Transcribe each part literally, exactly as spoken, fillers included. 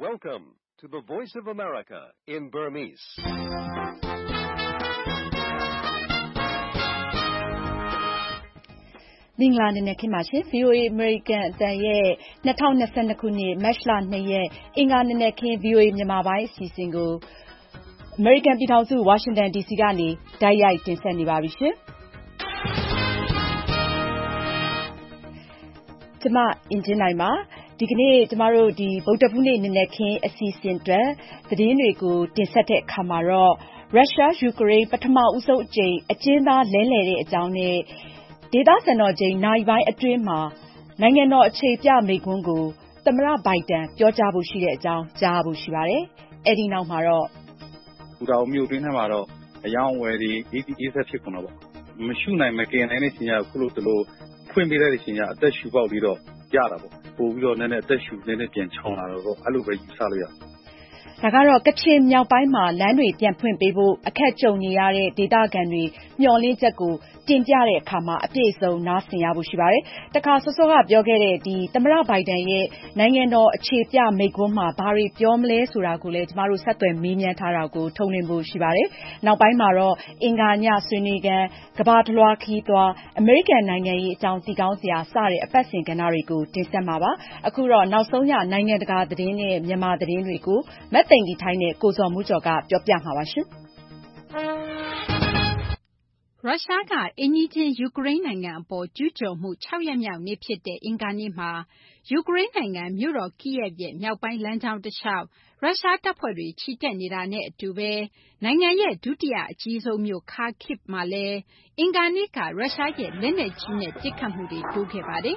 Welcome to the Voice of America in Burmese. ။မင်္ဂလာနံနက်ခင်းပါရှင်။ ဗွီအိုအေ American အသံရဲ့၂၀၂၂ခုနှစ်မတ်လနှစ်ရက်အင်္ဂါနံနက်ခင်း ဗွီအိုအေမြန်မာပိုင်းအစီအစဉ်ကိုအမေရိကန်ပြည်ထောင်စုဝါရှင်တန်ဒီစီကနေတိုက်ရိုက်တင်ဆက်နေပါပြီရှင်။ကျမအင်ဂျင်နိုင်ပါဒီကနေ့ကျမတို့ဒီဗုဒ္ဓဖူးနေ့နံနက်ခင်းအစီအစဉ်အတွက်သတင်းတွေကိုတင်ဆက်တဲ့အခါမှာတော့ရုရှားယူကရိန်းပထမဦးဆုံးအကြိမ်အကျဉ်းသားလဲလှယ်တဲ့အကြောင်းနဲ့ဒေသစံတော်ချိန်နာရီပိုင်းအတွင်းမှာနိုင်ငံတော်အခြေပြမိန့်ခွန်းကိုသမ္မတဘိုင်ဒန်ပြောကြားဖို့ရှိတဲ့အကြောင်းကြားဖို့ရှိပါတယ်။အဲဒီနောက်မှာတော့ပူတော်မြို့တွင်းထဲမှာတော့အယောင်ဝယ်ဒီအေးအေးဆက်ဖြစ်ကုန်တော့မရှုနိုင်မကင်နိုင်တဲ့ရှင်ရခုလို့တလို့ဖွင့်ပေးတဲ့ရှင်ရအသက်ရှူပေါက်လေးတော့ရတာပေါ့ပို့ပြီးတော့နည်းနည်းအသက်ရှူနည်းနည်းပြန်ချောင်းလာတော့အဲ့လိုပဲယူဆလို့ရဒါကတော့ကချင်မြောက်ပိုင်းမှာလမ်းတွေပြန်ဖွင့်ပေးဖို့အခက်ကြုံနေရတဲ့ဒေသခံတွေမျှော်လင့်ချက်ကိုတင်ပြတဲ့အခါမှာအပြည့်အစုံနားဆင်ရဖို့ရှိပါတယ်။တခါစောစောကပြောခဲ့တဲ့ဒီသမ္မတဘိုင်ဒန်ရဲ့နိုင်ငံတော်အခြေပြမိန့်ခွန်းမှာဘာတွေပြောမလဲဆိုတာကိုလည်းကျမတို့ဆက်သွယ်မေးမြန်းထားတာကိုထုတ်လွှင့်ဖို့ရှိပါတယ်။နောက်ပိုင်းမှာတော့အင်္ဂါညဆွေးနွေးခန်းကမ္ဘာတစ်လွှာခီးသွားအမေရိကန်နိုင်ငံရေးအကြောင်းသိကောင်းစရာစတဲ့အပတ်စဉ်ကဏ္ဍတွေကိုတင်ဆက်မှာပါ။အခုတော့နောက်ဆုံးရနိုင်ငံတကာသတင်းနဲ့မြန်မာသတင်းတွေကိုမတ်သိင်ဒီထိုင်းနဲ့ကိုဇော်မိုးကျော်ကပြောပြမှာပါရှင်။ရုရှားကအိမ်နီးချင်းယူကရိန်းနိုင်ငံအပေါ်ကျူးကျော်မှု၆ရက်မြောက်နေ့ဖြစ်တဲ့အင်္ဂါနေ့မှာယူကရိန်းနိုင်ငံမြို့တော် Kyiv ရဲ့မြောက်ပိုင်းလမ်းကြောင်းတလျှောက်ရုရှားတပ်ဖွဲ့တွေချီတက်နေတာနဲ့အတူပဲနိုင်ငံရဲ့ဒုတိယအကြီးဆုံးမြို့ Kharkiv မှာလည်းအင်္ဂါနေ့ကရုရှားရဲ့လက်နက်ကြီးနဲ့ပစ်ခတ်မှုတွေတိုးခဲ့ပါတယ်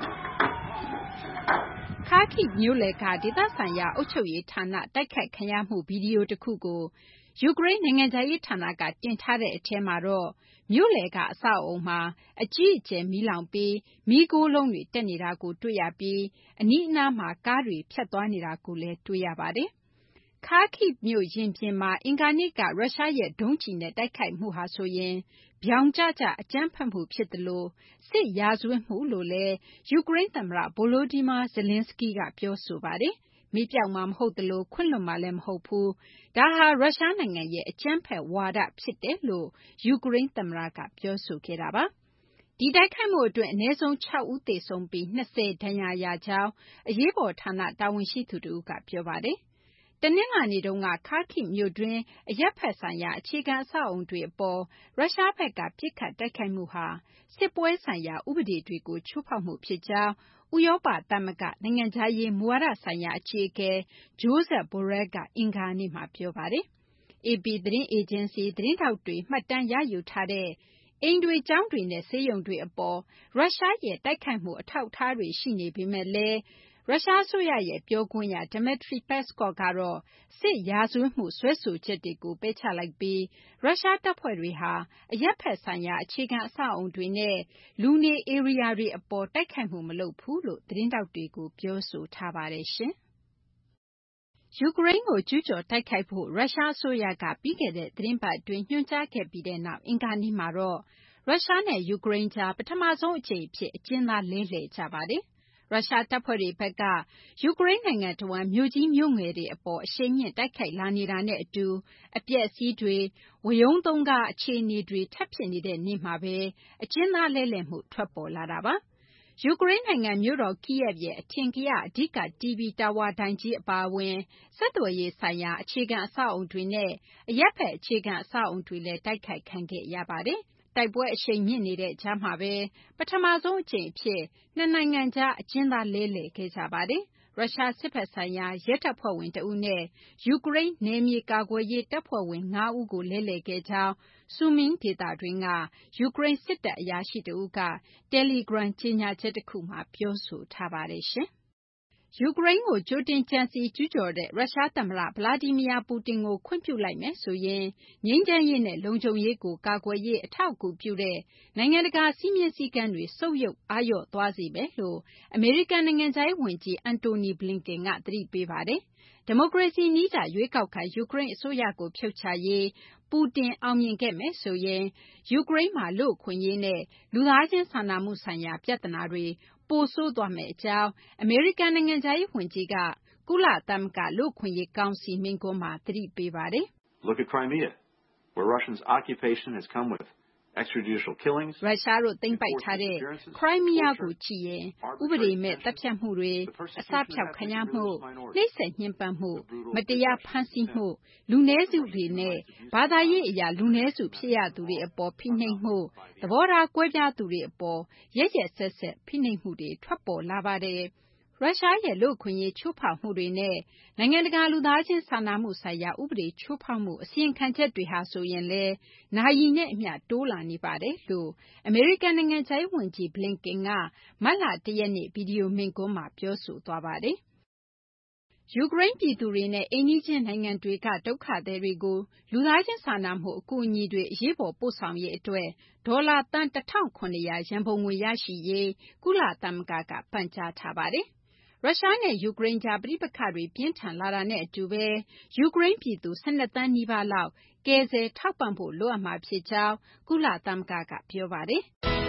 ။ Kharkiv မြို့လယ်ကဒေသဆိုင်ရာအုပ်ချုပ်ရေးဌာနတိုက်ခိုက်ခံရမှုဗီဒီယိုတခုကိုယူကရိန်းနိုင်ငံခြားရေးဌာနကတင်ထားတဲ့အထဲမှာတော့မြို့လယ်ကအဆောက်အအုံမှာအကြီးအကျယ်မီးလောင်ပြီးမီးခိုးလုံးတွေတက်နေတာကိုတွေ့ရပြီးအနီးအနားမှာကားတွေဖြတ်သွားနေတာကိုလည်းတွေ့ရပါတယ်။ Kharkiv မြို့ရင်ပြင်မှာအင်္ဂါနေ့ကရုရှားရဲ့ဒုံးကျည်နဲ့တိုက်ခိုက်မှုဟာဆိုရင်ဗြောင်ကျကျအကြမ်းဖက်မှုဖြစ်သလိုစစ်ရာဇဝတ်မှုလို့လည်းယူကရိန်းသမ္မတ Volodymyr Zelenskyy ကပြောဆိုပါတယ်။မီးပြောက်မှာမဟုတ်သလိုခွင့်လွှတ်မှာလည်းမဟုတ်ဘူး။ဒါဟာရုရှားနိုင်ငံရဲ့အကြမ်းဖက်ဝါဒဖြစ်တယ်လို့ယူကရိန်းသမ္မတကပြောဆိုခဲ့တာပါ။ဒီတိုက်ခိုက်မှုအတွင်းအနည်းဆုံး၆ဦးသေဆုံးပြီး၂၀ဒဏ်ရာရကြောင်းအရေးပေါ်ဌာနတာဝန်ရှိသူတဦးကပြောပါတယ်။တနင်္လာနေ့တုန်းက Kharkiv မြို့တွင်းအရပ်ဘက်ဆိုင်ရာအခြေခံအဆောက်အအုံတွေအပေါ်ရုရှားဘက်ကပစ်ခတ်တိုက်ခိုက်မှုဟာစစ်ပွဲဆိုင်ရာဥပဒေတွေကိုချိုးဖောက်မှုဖြစ်ကြောင်းဥရောပသမဂ္ဂနိုင်ငံခြားရေးမူဝါဒဆိုင်ရာအကြီးအကဲ Josep Borrell ကအင်္ဂါနေ့မှာပြောပါတယ်။ အေပီ သတင်းအေဂျင်စီသတင်းထောက်တွေမှတ်တမ်းရယူထားတဲ့အိမ်တွေကျောင်းတွေနဲ့ဆေးရုံတွေအပေါ်ရုရှားရဲ့တိုက်ခိုက်မှုအထောက်အထားတွေရှိနေပေမဲ့လည်းရုရှားအစိုးရရဲ့ပြောခွင့်ရ Dmitry Peskov ကတော့စစ်ရာဇဝတ်မှုစွဲဆိုချက်တွေကိုပယ်ချလိုက်ပြီးရုရှားတပ်ဖွဲ့တွေဟာအရပ်ဘက်ဆိုင်ရာအခြေခံအဆောက်အအုံတွေနဲ့လူနေဧရိယာတွေအပေါ်တိုက်ခိုက်မှုမလုပ်ဘူးလို့သတင်းထောက်တွေကိုပြောဆိုထားပါတယ်ရှင်။ယူကရိန်းကိုကျူးကျော်တိုက်ခိုက်ဖို့ရုရှားအစိုးရကပြီးခဲ့တဲ့သီတင်းပတ်အတွင်းညွှန်ကြားခဲ့ပြီးတဲ့နောက်အင်္ဂါနေ့မှာတော့ရုရှားနဲ့ယူကရိန်းကြားပထမဆုံးအကြိမ်အဖြစ်အကျဉ်းသားလဲလှယ်ကြပါတယ်။ရုရှားတပ်ဖွဲ့တွေဘက်ကယူကရိန်းနိုင်ငံတဝန်းမြို့ကြီးမြို့ငယ်တွေအပေါ်အရှိန်မြင့်တိုက်ခိုက်လာနေတာနဲ့အတူအပျက်အစီးတွေဝရုန်းသုန်းကားအခြေအနေတွေထပ်ဖြစ်နေတဲ့နေ့မှာပဲအကျဉ်းသားလဲလှယ်မှုထွက်ပေါ်လာတာပါ။ယူကရိန်းနိုင်ငံမြို့တော် Kyiv ရဲ့အထင်ကရအဓိကတီဗီတာဝါတိုင်ကြီးအပါအဝင်ဆက်သွယ်ရေးဆိုင်ရာအခြေခံအဆောက်အအုံတွေနဲ့အရပ်ဘက်အခြေခံအဆောက်အအုံတွေလည်းတိုက်ခိုက်ခံခဲ့ရပါတယ်။တိုက်ပွဲအရှိန်မြင့်နေတဲ့ကြားမှာပဲပထမဆုံးအကြိမ်အဖြစ်နှစ်နိုင်ငံကြားအကျဉ်းသားလဲလှယ်ခဲ့ကြပါတယ်။ရုရှားစစ်ဘက်ဆိုင်ရာရဲတပ်ဖွဲ့ဝင်တဦးနဲ့ယူကရိန်းနယ်မြေကာကွယ်ရေးတပ်ဖွဲ့ဝင်၅ဦးကိုလဲလှယ်ခဲ့ကြောင်းဆူမင်းဒေသတွင်းကယူကရိန်းစစ်တပ်အရာရှိတဦးကတယ်လီဂရမ်ကြေညာချက်တခုမှာပြောဆိုထားပါတယ်ရှင်။ယူကရိန်းကိုကြိုတင်ကြံစည်ကျူးကျော်တဲ့ရုရှားသမ္မတဗလာဒီမီယာပူတင်ကိုခွင့်ပြုလိုက်မယ်ဆိုရင်ငြိမ်းချမ်းရေးနဲ့လုံခြုံရေးကိုကာကွယ်ရေးအထောက်အကူပြုတဲ့နိုင်ငံတကာစည်းမျဉ်းစည်းကမ်းတွေဆုတ်ယုတ်အားလျော့သွားစေမယ်လို့အမေရိကန်နိုင်ငံခြားရေးဝန်ကြီးအန်တိုနီဘလင်ကန်ကသတိပေးပါတယ်။ဒီမိုကရေစီနည်းကျရွေးကောက်ခံယူကရိန်းအစိုးရကိုဖြုတ်ချရေးပူတင်အောင်မြင်ခဲ့မယ်ဆိုရင်ယူကရိန်းမှာလူ့အခွင့်အရေးနဲ့လူသားချင်းစာနာမှုဆိုင်ရာပြဿနာတွေပိုဆိုးသွားမယ့်အကြောင်းအမေရိကန်နိုင်ငံခြားရေးဝန်ကြီးကကုလသမဂ္ဂလူ့အခွင့်အရေးကောင်စီမိန့်ခွန်းမှာသတိပေးပါတယ်။ Look at Crimea, where Russia's occupation has come with extrajudicial killings. ရုရှားတို့သိမ်းပိုက်ထားတဲ့ခရိုင်းမီးယားကိုကြည့်ရင်ဥပဒေမဲ့တပ်ဖြတ်မှုတွေအစဖြောက်ခံရမှုနှိပ်စက်ညှဉ်းပန်းမှုမတရားဖမ်းဆီးမှုလူနည်းစုတွေနဲ့ဘာသာရေးအရာလူနည်းစုဖြစ်ရသူတွေအပေါ်ဖိနှိပ်မှုသဘောထားကွဲပြားသူတွေအပေါ်ရက်ရက်စက်စက်ဖိနှိပ်မှုတွေထွက်ပေါ်လာပါတယ်ရုရှားရဲ့လူ့အခွင့်အရေးချိုးဖောက်မှုတွေနဲ့နိုင်ငံတကာလူသားချင်းစာနာမှုဆိုင်ရာဥပဒေချိုးဖောက်မှုအစီရင်ခံချက်တွေဟာဆိုရင်လည်းနာယီနဲ့အမျှတိုးလာနေပါတယ်လို့အမေရိကန်နိုင်ငံခြားရေးဝန်ကြီးဘလင်ကင်ကမတ်လတရက်နေ့ဗီဒီယိုမိန့်ခွန်းမှာပြောဆိုသွားပါတယ်။ယူကရိန်းပြည်သူတွေနဲ့အိမ်နီးချင်းနိုင်ငံတွေကဒုက္ခသည်တွေကိုလူသားချင်းစာနာမှုအကူအညီတွေအရေးပေါ်ပို့ဆောင်ရေးအတွက်ဒေါ်လာသန်းတစ်ထောင်ခုနှစ်ရာရန်ပုံငွေရရှိရေးကုလသမဂ္ဂကပန်ကြားထားပါတယ်။ရုရှားနဲ့ယူကရိန်းကြားပဋိပက္ခတွေပြင်းထန်လာတာနဲ့အတူပဲယူကရိန်းပြည်သူ၁၂သန်းနီးပါးလောက်ကယ်ဆယ်ထောက်ပံ့ဖို့လိုအပ်မှာဖြစ်ကြောင်းကုလသမဂ္ဂကပြောပါတယ်။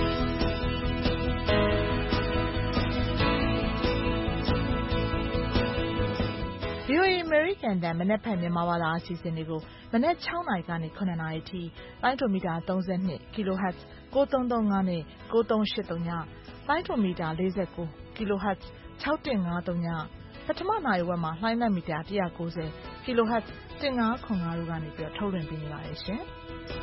ဗွီအိုအေ American တန်မနက်ဖြန်မြန်မာဘာသာအစီအစဉ်တွေကိုမနက်၆နာရီကနေ၇နာရီထိလိုင်းဒိုမီတာသုံး၂ kHz ကိုသုံးသုံး၅နဲ့ကိုသုံး၈၃ညလိုင်းဒိုမီတာ၄၉ kHz ၆၁၅၃ညပထမနာရီဝက်မှာလှိုင်းလက်မီတာ၁၉၀ kHz ၁၅ခွန်၅တို့ကနေပြီးထုတ်လွှင့်ပေးနေပါတယ်ရှင်။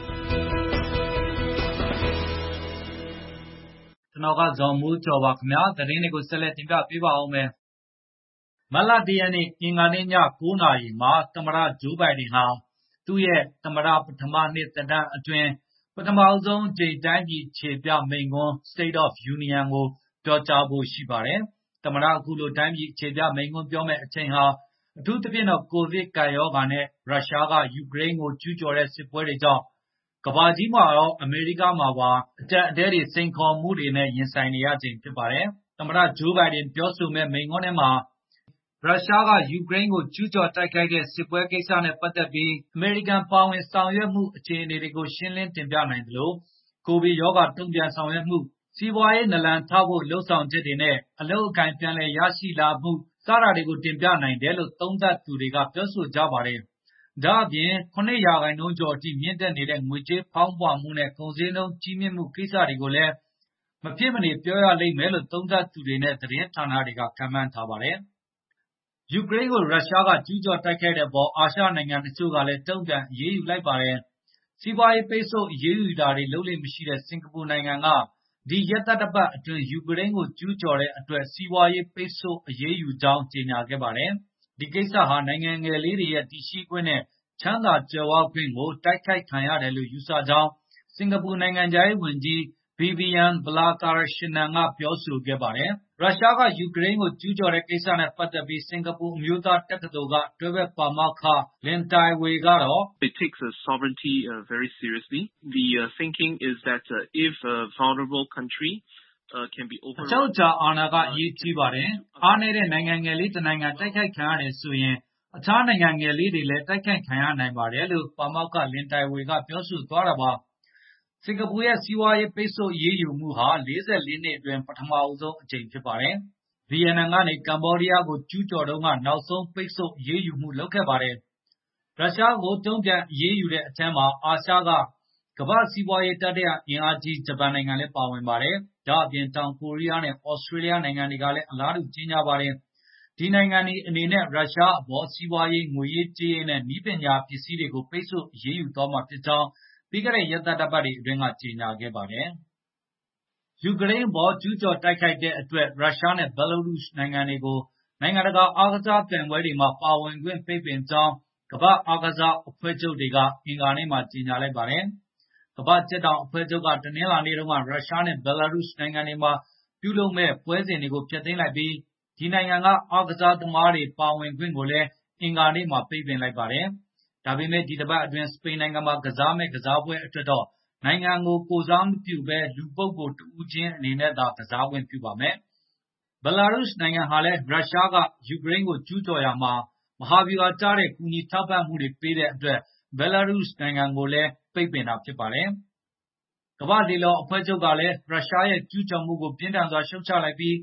ကျွန်တော်ကဇော်မိုးကျော်ပါခင်ဗျာသတင်းတွေကိုဆက်လက်တင်ပြပေးပါအောင်မယ်။မတ်လတရက်နေ့အင်္ဂါနေ့ည၉နာရီမှာသမ္မတဂျိုးဘိုင်ဒန်ဟာသူ့ရဲ့သမ္မတပထမနှစ်သက်တမ်းအတွင်းပထမဆုံးကြိမ်တိုင်းပြည်ခြေပြမိန့်ခွန်း State of Union ကိုပြောကြားဖို့ရှိပါတယ်။သမ္မတအခုလိုတိုင်းပြည်ခြေပြမိန့်ခွန်းပြောမယ့်အချိန်ဟာအထူးသဖြင့်တော့ကိုဗစ်ကပ်ရောဂါနဲ့ရုရှားကယူကရိန်းကိုကျူးကျော်တဲ့စစ်ပွဲတွေကြောင့်ကမ္ဘာကြီးမှာရောအမေရိကမှာပါအကျပ်အတည်းတွေစိန်ခေါ်မှုတွေနဲ့ရင်ဆိုင်နေရချိန်ဖြစ်ပါတယ်။သမ္မတဂျိုးဘိုင်ဒန်ပြောဆိုမဲ့မိန့်ခွန်းထဲမှာရုရှားကယူကရိန်းကိုကျူးကျော်တိုက်ခိုက်တဲ့စစ်ပွဲကိစ္စနဲ့ပတ်သက်ပြီးအမေရိကန်ပါဝင်ဆောင်ရွက်မှုအခြေအနေတွေကိုရှင်းလင်းတင်ပြနိုင်သလိုကိုဗစ်ရောဂါတုံ့ပြန်ဆောင်ရွက်မှုစီးပွားရေးနလန်ထဖို့လှုံ့ဆော်ချက်တွေနဲ့အလုပ်အကိုင်ပြန်လည်ရရှိလာမှုစတာတွေကိုတင်ပြနိုင်တယ်လို့သုံးသပ်သူတွေကပြောဆိုကြပါတယ်။ဒါ့အပြင်၇ရာခိုင်နှုန်းကျော်အထိမြင့်တက်နေတဲ့ငွေကြေးဖောင်းပွမှုနဲ့ကုန်စည်နှုန်းကြီးမြင့်မှုကိစ္စတွေကိုလည်းမဖြစ်မနေပြောရလိမ့်မယ်လို့သုံးသပ်သူတွေနဲ့သတင်းဌာနတွေကခန့်မှန်းထားပါတယ်။ယူကရိန်းကိုရုရှားကကျူးကျော်တိုက်ခိုက်တဲ့အပေါ်အာရှနိုင်ငံတချို့ကလည်းတုံ့ပြန်အရေးယူလိုက်ပါတယ်။စီးပွားရေးပိတ်ဆို့အရေးယူတာတွေလုပ်လေ့မရှိတဲ့စင်ကာပူနိုင်ငံကဒီရက်သတ္တပတ်အတွင်းယူကရိန်းကိုကျူးကျော်တဲ့အတွက်စီးပွားရေးပိတ်ဆို့အရေးယူကြောင်းကြေညာခဲ့ပါတယ်။ဒီကိစ္စဟာနိုင်ငံငယ်လေးတွေရဲ့တည်ရှိခွင့်နဲ့ချမ်းသာကြွယ်ဝခွင့်ကိုတိုက်ခိုက်ခံရတယ်လို့ယူဆကြောင်းစင်ကာပူနိုင်ငံခြားရေးဝန်ကြီးဗီဗီယန်ဘလာကာရရှင်နန်ကပြောဆိုခဲ့ပါတယ်။ရုရှားကယူကရိန်းကိုကျူးကျော်တဲ့ကိစ္စနဲ့ပတ်သက်ပြီးစင်ကာပူအမျိုးသားတက္ကသိုလ်ကတွဲဘက်ပါမောက္ခလင်တိုင်ဝေကတော့ It takes uh, sovereignty uh, very seriously. The uh, thinking is that uh, if a vulnerable country uh, can be အချုပ်အခြာအာဏာကအရေးကြီးပါတယ်။အားနည်းတဲ့နိုင်ငံငယ်လေးတစ်နိုင်ငံတိုက်ခိုက်ခံရတယ်ဆိုရင်အခြားနိုင်ငံငယ်လေးတွေလည်းတိုက်ခိုက်ခံရနိုင်ပါတယ်လို့ပါမောက္ခလင်တိုင်ဝေကပြောဆိုသွားတာပါ။စင်ကာပူရဲ့စီးပွားရေးပိတ်ဆို့ရေးယူမှုဟာလေးဆယ်လေးနှစ်အတွင်းပထမဆုံးအကြိမ်ဖြစ်ပါတယ်။ဗီယက်နမ်ကနေကမ္ဘောဒီးယားကိုကျူးကျော်တုန်းကနောက်ဆုံးပိတ်ဆို့ရေးယူမှုလုပ်ခဲ့ပါတယ်။ရုရှားကိုတုံ့ပြန်ရေးယူတဲ့အထက်မှာအာရှကကမ္ဘာစီးပွားရေးတတိယအင်အားကြီးဂျပန်နိုင်ငံလည်းပါဝင်ပါတယ်။ဒါ့အပြင်တောင်ကိုရီးယားနဲ့ဩစတြေးလျနိုင်ငံတွေကလည်းအလားတူကြီးညာပါတယ်။ဒီနိုင်ငံတွေအနေနဲ့ရုရှားအပေါ်စီးပွားရေးငွေရေးကြေးရေးနဲ့နည်းပညာပစ္စည်းတွေကိုပိတ်ဆို့အရေးယူသွားမှာဖြစ်ကြောင်းပြီးခဲ့တဲ့ရက်သတ္တပတ်တွေအတွင်းကကြေညာခဲ့ပါတယ်။ယူကရိန်းအပေါ်ကျူးကျော်တိုက်ခိုက်တဲ့အတွက်ရုရှားနဲ့ဘယ်လာရုစ်နိုင်ငံတွေကိုနိုင်ငံတကာအားကစားပြိုင်ပွဲတွေမှာပါဝင်ခွင့်ပိတ်ပင်ကြောင်းကမ္ဘာအားကစားအဖွဲ့ချုပ်တွေကအင်္ဂါနေ့မှာကြေညာလိုက်ပါတယ်။ကမ္ဘာကြက်တောင်အဖွဲ့ချုပ်ကတနင်္လာနေ့တုန်းကရုရှားနဲ့ဘယ်လာရုစ်နိုင်ငံတွေမှာပြုလုပ်မဲ့ပွဲစဉ်တွေကိုဖျက်သိမ်းလိုက်ပြီးဒီနိုင်ငံကအားကစားသမားတွေပါဝင်ခွင့်ကိုလည်းအင်္ဂါနေ့မှာပိတ်ပင်လိုက်ပါတယ်။ဒါပေမဲ့ဒီတစ်ပတ်အတွင်းစပိန်နိုင်ငံမှာကစားမဲ့ကစားပွဲအတွက်တော့နိုင်ငံကိုကိုစားမပြုဘဲလူပုဂ္ဂိုလ်တဦးချင်းအနေနဲ့သာကစားခွင့်ပြုပါမယ်။ဘယ်လာရုစ်နိုင်ငံဟာလည်းရုရှားကယူကရိန်းကိုကျူးကျော်ရာမှာမဟာဗျူဟာကျတဲ့ကူညီထောက်ပံ့မှုတွေပေးတဲ့အတွက်ဘယ်လာရုစ်နိုင်ငံကိုလည်းပိတ်ပင်တာဖြစ်ပါတယ်။ကမ္ဘာလေလောအဖွဲ့ချုပ်ကလည်းရုရှားရဲ့ကျူးကျော်မှုကိုပြင်းထန်စွာရှုတ်ချလိုက်ပြီး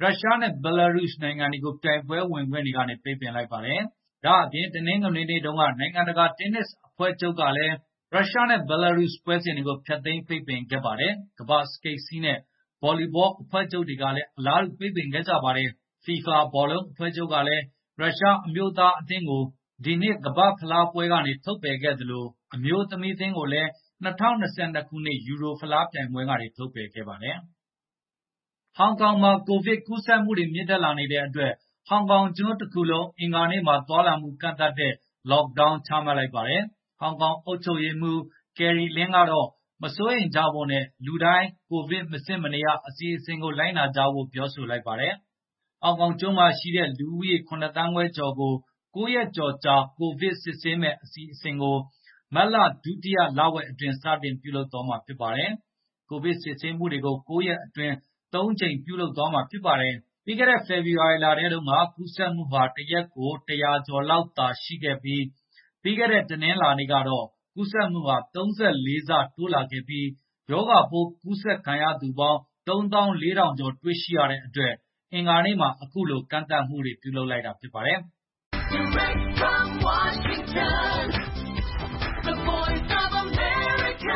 ရုရှားနဲ့ဘယ်လာရုစ်နိုင်ငံတွေကိုပြိုင်ပွဲဝင်ခွင့်တွေကနေပိတ်ပင်လိုက်ပါတယ်။ဒါအပြင်တနင်္ဂနွေနေ့တုန်းကနိုင်ငံတကာတင်းနစ်အဖွဲ့ချုပ်ကလည်းရုရှားနဲ့ဘယ်လာရုစ်ပွဲစဉ်တွေကိုဖျက်သိမ်းပိတ်ပင်ခဲ့ပါတယ်။ကမ္ဘာစကိတ်စီးနဲ့ဗော်လီဘောအဖွဲ့ချုပ်တွေကလည်းအလားတူပိတ်ပင်ခဲ့ကြပါတယ်။ FIFA ဘောလုံးအဖွဲ့ချုပ်ကလည်းရုရှားအမျိုးသားအသင်းကိုဒီနှစ်ကမ္ဘာဖလားပွဲကနေထုတ်ပယ်ခဲ့သလိုအမျိုးသမီးအသင်းကိုလည်း၂၀၂၂ ခုနှစ်ယူရိုဖလားပြိုင်ပွဲကနေထုတ်ပယ်ခဲ့ပါတယ်။ဟောင်ကောင်မှာကိုဗစ်ကူးစက်မှုတွေမြင့်တက်လာနေတဲ့အတွက်ဟောင်ကောင်ကျွန်းတစ်ခုလုံးအင်္ဂါနေ့မှာသွားလာမှုကန့်သတ်တဲ့ Lockdown ချမှတ်လိုက်ပါတယ်။ဟောင်ကောင်အုပ်ချုပ်ရေးမှူး Carrie Lam ကတော့မစိုးရိမ်ကြဖို့နဲ့လူတိုင်းကိုဗစ်မစစ်မနေရအစီအစဉ်ကိုလိုက်နာကြဖို့ပြောဆိုလိုက်ပါတယ်။ဟောင်ကောင်ကျွန်းမှာရှိတဲ့လူဦးရေခုနစ်သန်းခွဲကျော်ကိုကိုးရက်ကျော်ကြာကိုဗစ်စစ်ဆေးမယ့်အစီအစဉ်ကိုမတ်လဒုတိယလဝက်အတွင်းစတင်ပြုလုပ်သွားမှာဖြစ်ပါတယ်။ကိုဗစ်စစ်ဆေးမှုတွေကိုကိုးရက်အတွင်းသုံးကြိမ်ပြုလုပ်သွားမှာဖြစ်ပါတယ်။ပြီးခဲ့တဲ့ဖေဖေါ်ဝါရီလထဲတုန်းကကူးစက်မှုဟာတရက်ကိုတရာကျော်လောက်သာရှိခဲ့ပြီးပြီးခဲ့တဲ့တနင်္လာနေ့ကတော့ကူးစက်မှုဟာသုံးဆလေးဆတိုးလာခဲ့ပြီးရောဂါပိုးကူးစက်ခံရသူပေါင်းသုံးသောင်းလေးထောင်ကျော်တွေ့ရှိရတဲ့အတွက်အင်္ဂါနေ့မှာအခုလိုကန့်သတ်မှုတွေပြုလုပ်လိုက်တာဖြစ်ပါတယ်။ Direct from Washington, the voice of America,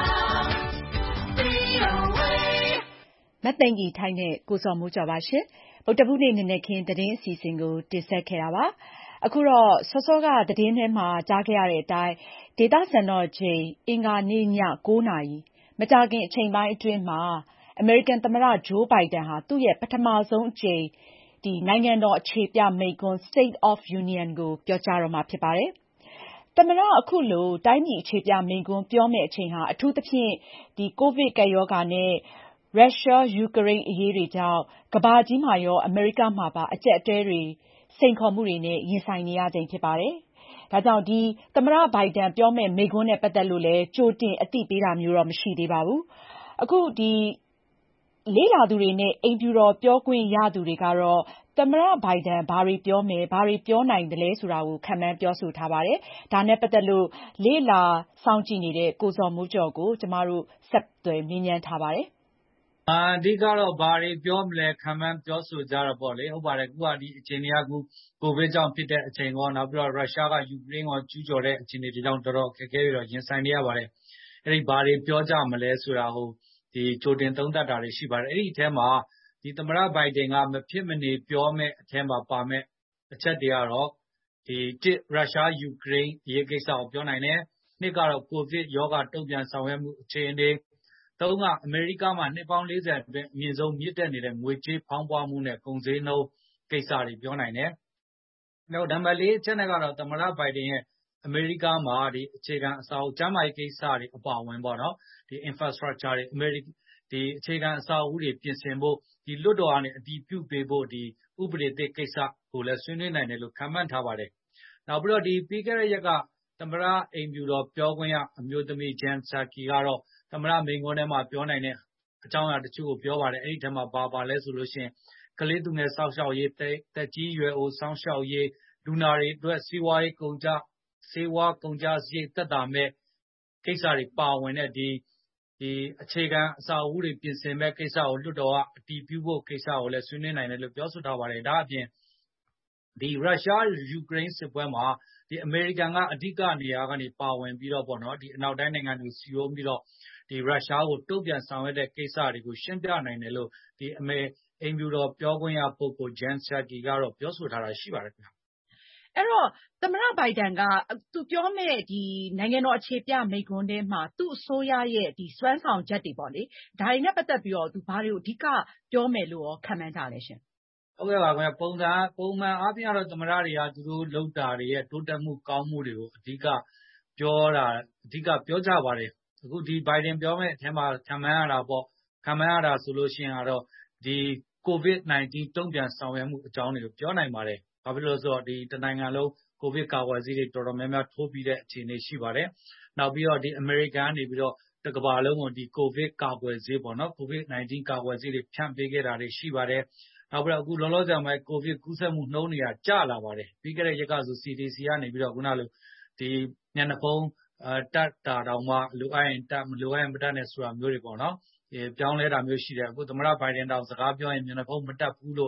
V O A မသိင်္ဂီထိုင်းနဲ့ကိုဇော်မိုးကျော်ပါရှင်။ဗုဒ္ဓဘူးနေ့နံနက်ခင်းသတင်းအစီအစဉ်ကိုတင်ဆက်ခဲ့တာပါ။အခုတော့စောစောကသတင်းထဲမှာကြားခဲ့ရတဲ့အတိုင်းဒေသစံတော်ချိန်အင်္ဂါနေ့ညကိုးနာရီမကြာခင်အချိန်ပိုင်းအတွင်းမှာအမေရိကန်သမ္မတဂျိုးဘိုင်ဒန်ဟာသူ့ရဲ့ပထမဆုံးအကြိမ်ဒီနိုင်ငံတော်အခြေပြမိန့်ခွန်း State of Union ကိုပြောကြားတော့မှာဖြစ်ပါတယ်။သမ္မတအခုလိုတိုင်းပြည်အခြေပြမိန့်ခွန်းပြောမယ့်အချိန်ဟာအထူးသဖြင့်ဒီကိုဗစ်ကပ်ရောဂါနဲ့ရုရှားယူကရိန်းအရေးတွေကြောင့်ကမ္ဘာကြီးမှာရောအမေရိကမှာပါအကျပ်အတည်းတွေစိန်ခေါ်မှုတွေနဲ့ရင်ဆိုင်နေရချိန်ဖြစ်ပါတယ်။ဒါကြောင့်ဒီသမ္မတဘိုင်ဒန်ပြောမယ့်မိန့်ခွန်းနဲ့ပတ်သက်လို့လည်းကြိုတင်အသိပေးတာမျိုးတော့မရှိသေးပါဘူး။အခုဒီလေ့လာသူတွေနဲ့အိမ်ဖြူတော်ပြောခွင့်ရသူတွေကတော့သမ္မတဘိုင်ဒန်ဘာတွေပြောမယ်ဘာတွေပြောနိုင်တယ်လဲဆိုတာကိုခန့်မှန်းပြောဆိုထားပါတယ်။ဒါနဲ့ပတ်သက်လို့လေ့လာစောင့်ကြည့်နေတဲ့ကိုဇော်မိုးကျော်ကိုကျမတို့ဆက်သွယ်မေးမြန်းထားပါတယ်။အဓိကတော့ဘာတွေပြောမလဲခံမှန်းပြောဆိုကြတော့ပေါ့လေဟုတ်ပါတယ်ခုကဒီအချိန်တွေကခုကိုဗစ်ကြောင့်ဖြစ်တဲ့အချိန်ကောနောက်ပြီးတော့ရုရှားကယူကရိန်းကိုကျူးကျော်တဲ့အခြေအနေတွေကြောင့်တော်တော်ခက်ခဲပြီးတော့ရင်ဆိုင်နေရပါတယ်။အဲဒီဘာတွေပြောကြမလဲဆိုတာဟိုဒီကြိုတင်သုံးသပ်တာတွေရှိပါတယ်။အဲ့ဒီအထဲမှာဒီသမ္မတဘိုင်ဒန်ကမဖြစ်မနေပြောမဲ့အထဲမှာပါမဲ့အချက်တွေကတော့ဒီတစ်ရုရှားယူကရိန်းအရေးကိစ္စကိုပြောနိုင်တယ်။နှစ်ကတော့ကိုဗစ်ရောဂါတုံ့ပြန်ဆောင်ရွက်မှုအခြေအနေသုံးကအမေရိကမှာနှစ်ပေါင်းလေးဆယ်အတွင်းအမြင့်ဆုံးမြင့်တက်နေတဲ့ငွေကြေးဖောင်းပွားမှုနဲ့ကုန်စည်နှုန်းကိစ္စတွေပြောနိုင်တယ်။နောက်နံပါတ်လေးအချက်နဲ့ကတော့သမ္မတဘိုင်ဒန်ရဲ့အမေရိကမှာဒီအခြေခံအစာအုပ်ကျန်းမာရေးကိစ္စတွေအပါအဝင်ပေါ့နော်ဒီ infrastructure တွေအမေရိကဒီအခြေခံအစာအုပ်တွေပြင်ဆင်ဖို့ဒီလွတ်တော်ကနေအတည်ပြုပေးဖို့ဒီဥပဒေသစ်ကိစ္စကိုလည်းဆွေးနွေးနိုင်တယ်လို့ခန့်မှန်းထားပါတယ်။နောက်ပြီးတော့ဒီပြီးခဲ့တဲ့ရက်ကသမ္မတအိမ်ဖြူတော်ပြောခွင့်ရအမျိုးသမီး Jen Psaki ကတော့သမ္မတမိန့်ခွန်းထဲမှာပြောနိုင်တဲ့အကြောင်းအရာတချို့ကိုပြောပါတယ်။အဲ့ဒီထဲမှာပါပါလဲဆိုလို့ရှိရင်ကလေးသူငယ်စောင့်ရှောက်ရေးတက်ကြီးရွယ်အိုစောင့်ရှောက်ရေးလူနာတွေအတွက်စီးပွားရေးကုန်ကြစေဝါကုန်ကြစရိတ်သက်သာမဲ့ကိစ္စတွေပါဝင်တဲ့ဒီဒီအခြေခံအစာအုပ်တွေပြင်ဆင်မဲ့ကိစ္စကိုလွတ်တော်ကအတည်ပြုဖို့ကိစ္စကိုလည်းဆွေးနွေးနိုင်တယ်လို့ပြောဆိုထားပါတယ်။ဒါအပြင်ဒီရုရှားယူကရိန်းစစ်ပွဲမှာဒီအမေရိကန်ကအဓိကနေရာကနေပါဝင်ပြီးတော့ပေါ့နော်ဒီအနောက်တိုင်းနိုင်ငံတွေစီယုံပြီးတော့ဒီရုရှားကိုတုံ့ပြန်ဆောင်ရွက်တဲ့ကိစ္စတွေကိုရှင်းပြနိုင်တယ်လို့ဒီအမေအိမ်ဖြူတော်ပြောခွင့်ရပုဂ္ဂိုလ် Jen Psaki ကတော့ပြောဆိုထားတာရှိပါတယ်ခင်ဗျ။အဲ့တော့သမ္မတဘိုင်ဒန်ကသူပြောမဲ့ဒီနိုင်ငံတော်အခြေပြမိန့်ခွန်းထဲမှာသူ့အစိုးရရဲ့ဒီစွမ်းဆောင်ချက်တွေပေါ့လေဒါတွေနဲ့ပတ်သက်ပြီးတော့သူဘာတွေကိုအဓိကပြောမယ်လို့ရောခန့်မှန်းကြလဲရှင်။ဟုတ်ကဲ့ပါခင်ဗျပုံစံပုံမှန်အားဖြင့်တော့သမ္မတတွေကသူတို့လုပ်တာတွေရဲ့တိုးတက်မှုကောင်းမှုတွေကိုအဓိကပြောတာအဓိကပြောကြပါတယ်။အခုဒီဘိုင်ဒန်ပြောမဲ့အထဲမှာခံမှန်းရတာပေါ့ခံမှန်းရတာဆိုလို့ရှိရင်တော့ဒီကိုဗစ်နာইနတင်းတုံ့ပြန်ဆောင်ရွက်မှုအကြောင်းတွေကိုပြောနိုင်ပါတယ်။ဘာဖြစ်လို့ဆိုတော့ဒီတနိုင်ငံလုံးကိုဗစ်ကာကွယ်ဆေးတွေတော်တော်များများထိုးပြီးတဲ့အခြေအနေရှိပါတယ်။နောက်ပြီးတော့ဒီအမေရိကန်ကနေပြီးတော့တကမ္ဘာလုံးကိုဒီကိုဗစ်ကာကွယ်ဆေးပေါ့နော်ကိုဗစ်နာইနတင်းကာကွယ်ဆေးတွေဖြန့်ပေးခဲ့တာတွေရှိပါတယ်။နောက်ပြီးတော့အခုလောလောဆယ်မှာကိုဗစ်ကူးစက်မှုနှုန်းတွေကကျလာပါတယ်။ပြီးခဲ့တဲ့ရက်ကဆို C D C ကနေပြီးတော့ခုနလိုဒီညနေဖုံးအဲတက်တာတောင်မှလိုအပ်ရင်တက်မလိုအပ်ရင်မတက်နဲ့ဆိုတာမျိုးတွေပေါ့နော်။ဒီပြောင်းလဲတာမျိုးရှိတယ်အခုသမ္မတဘိုင်ဒန်တောင်စကားပြောရင်ညနေဖုံးမတက်ဘူးလို့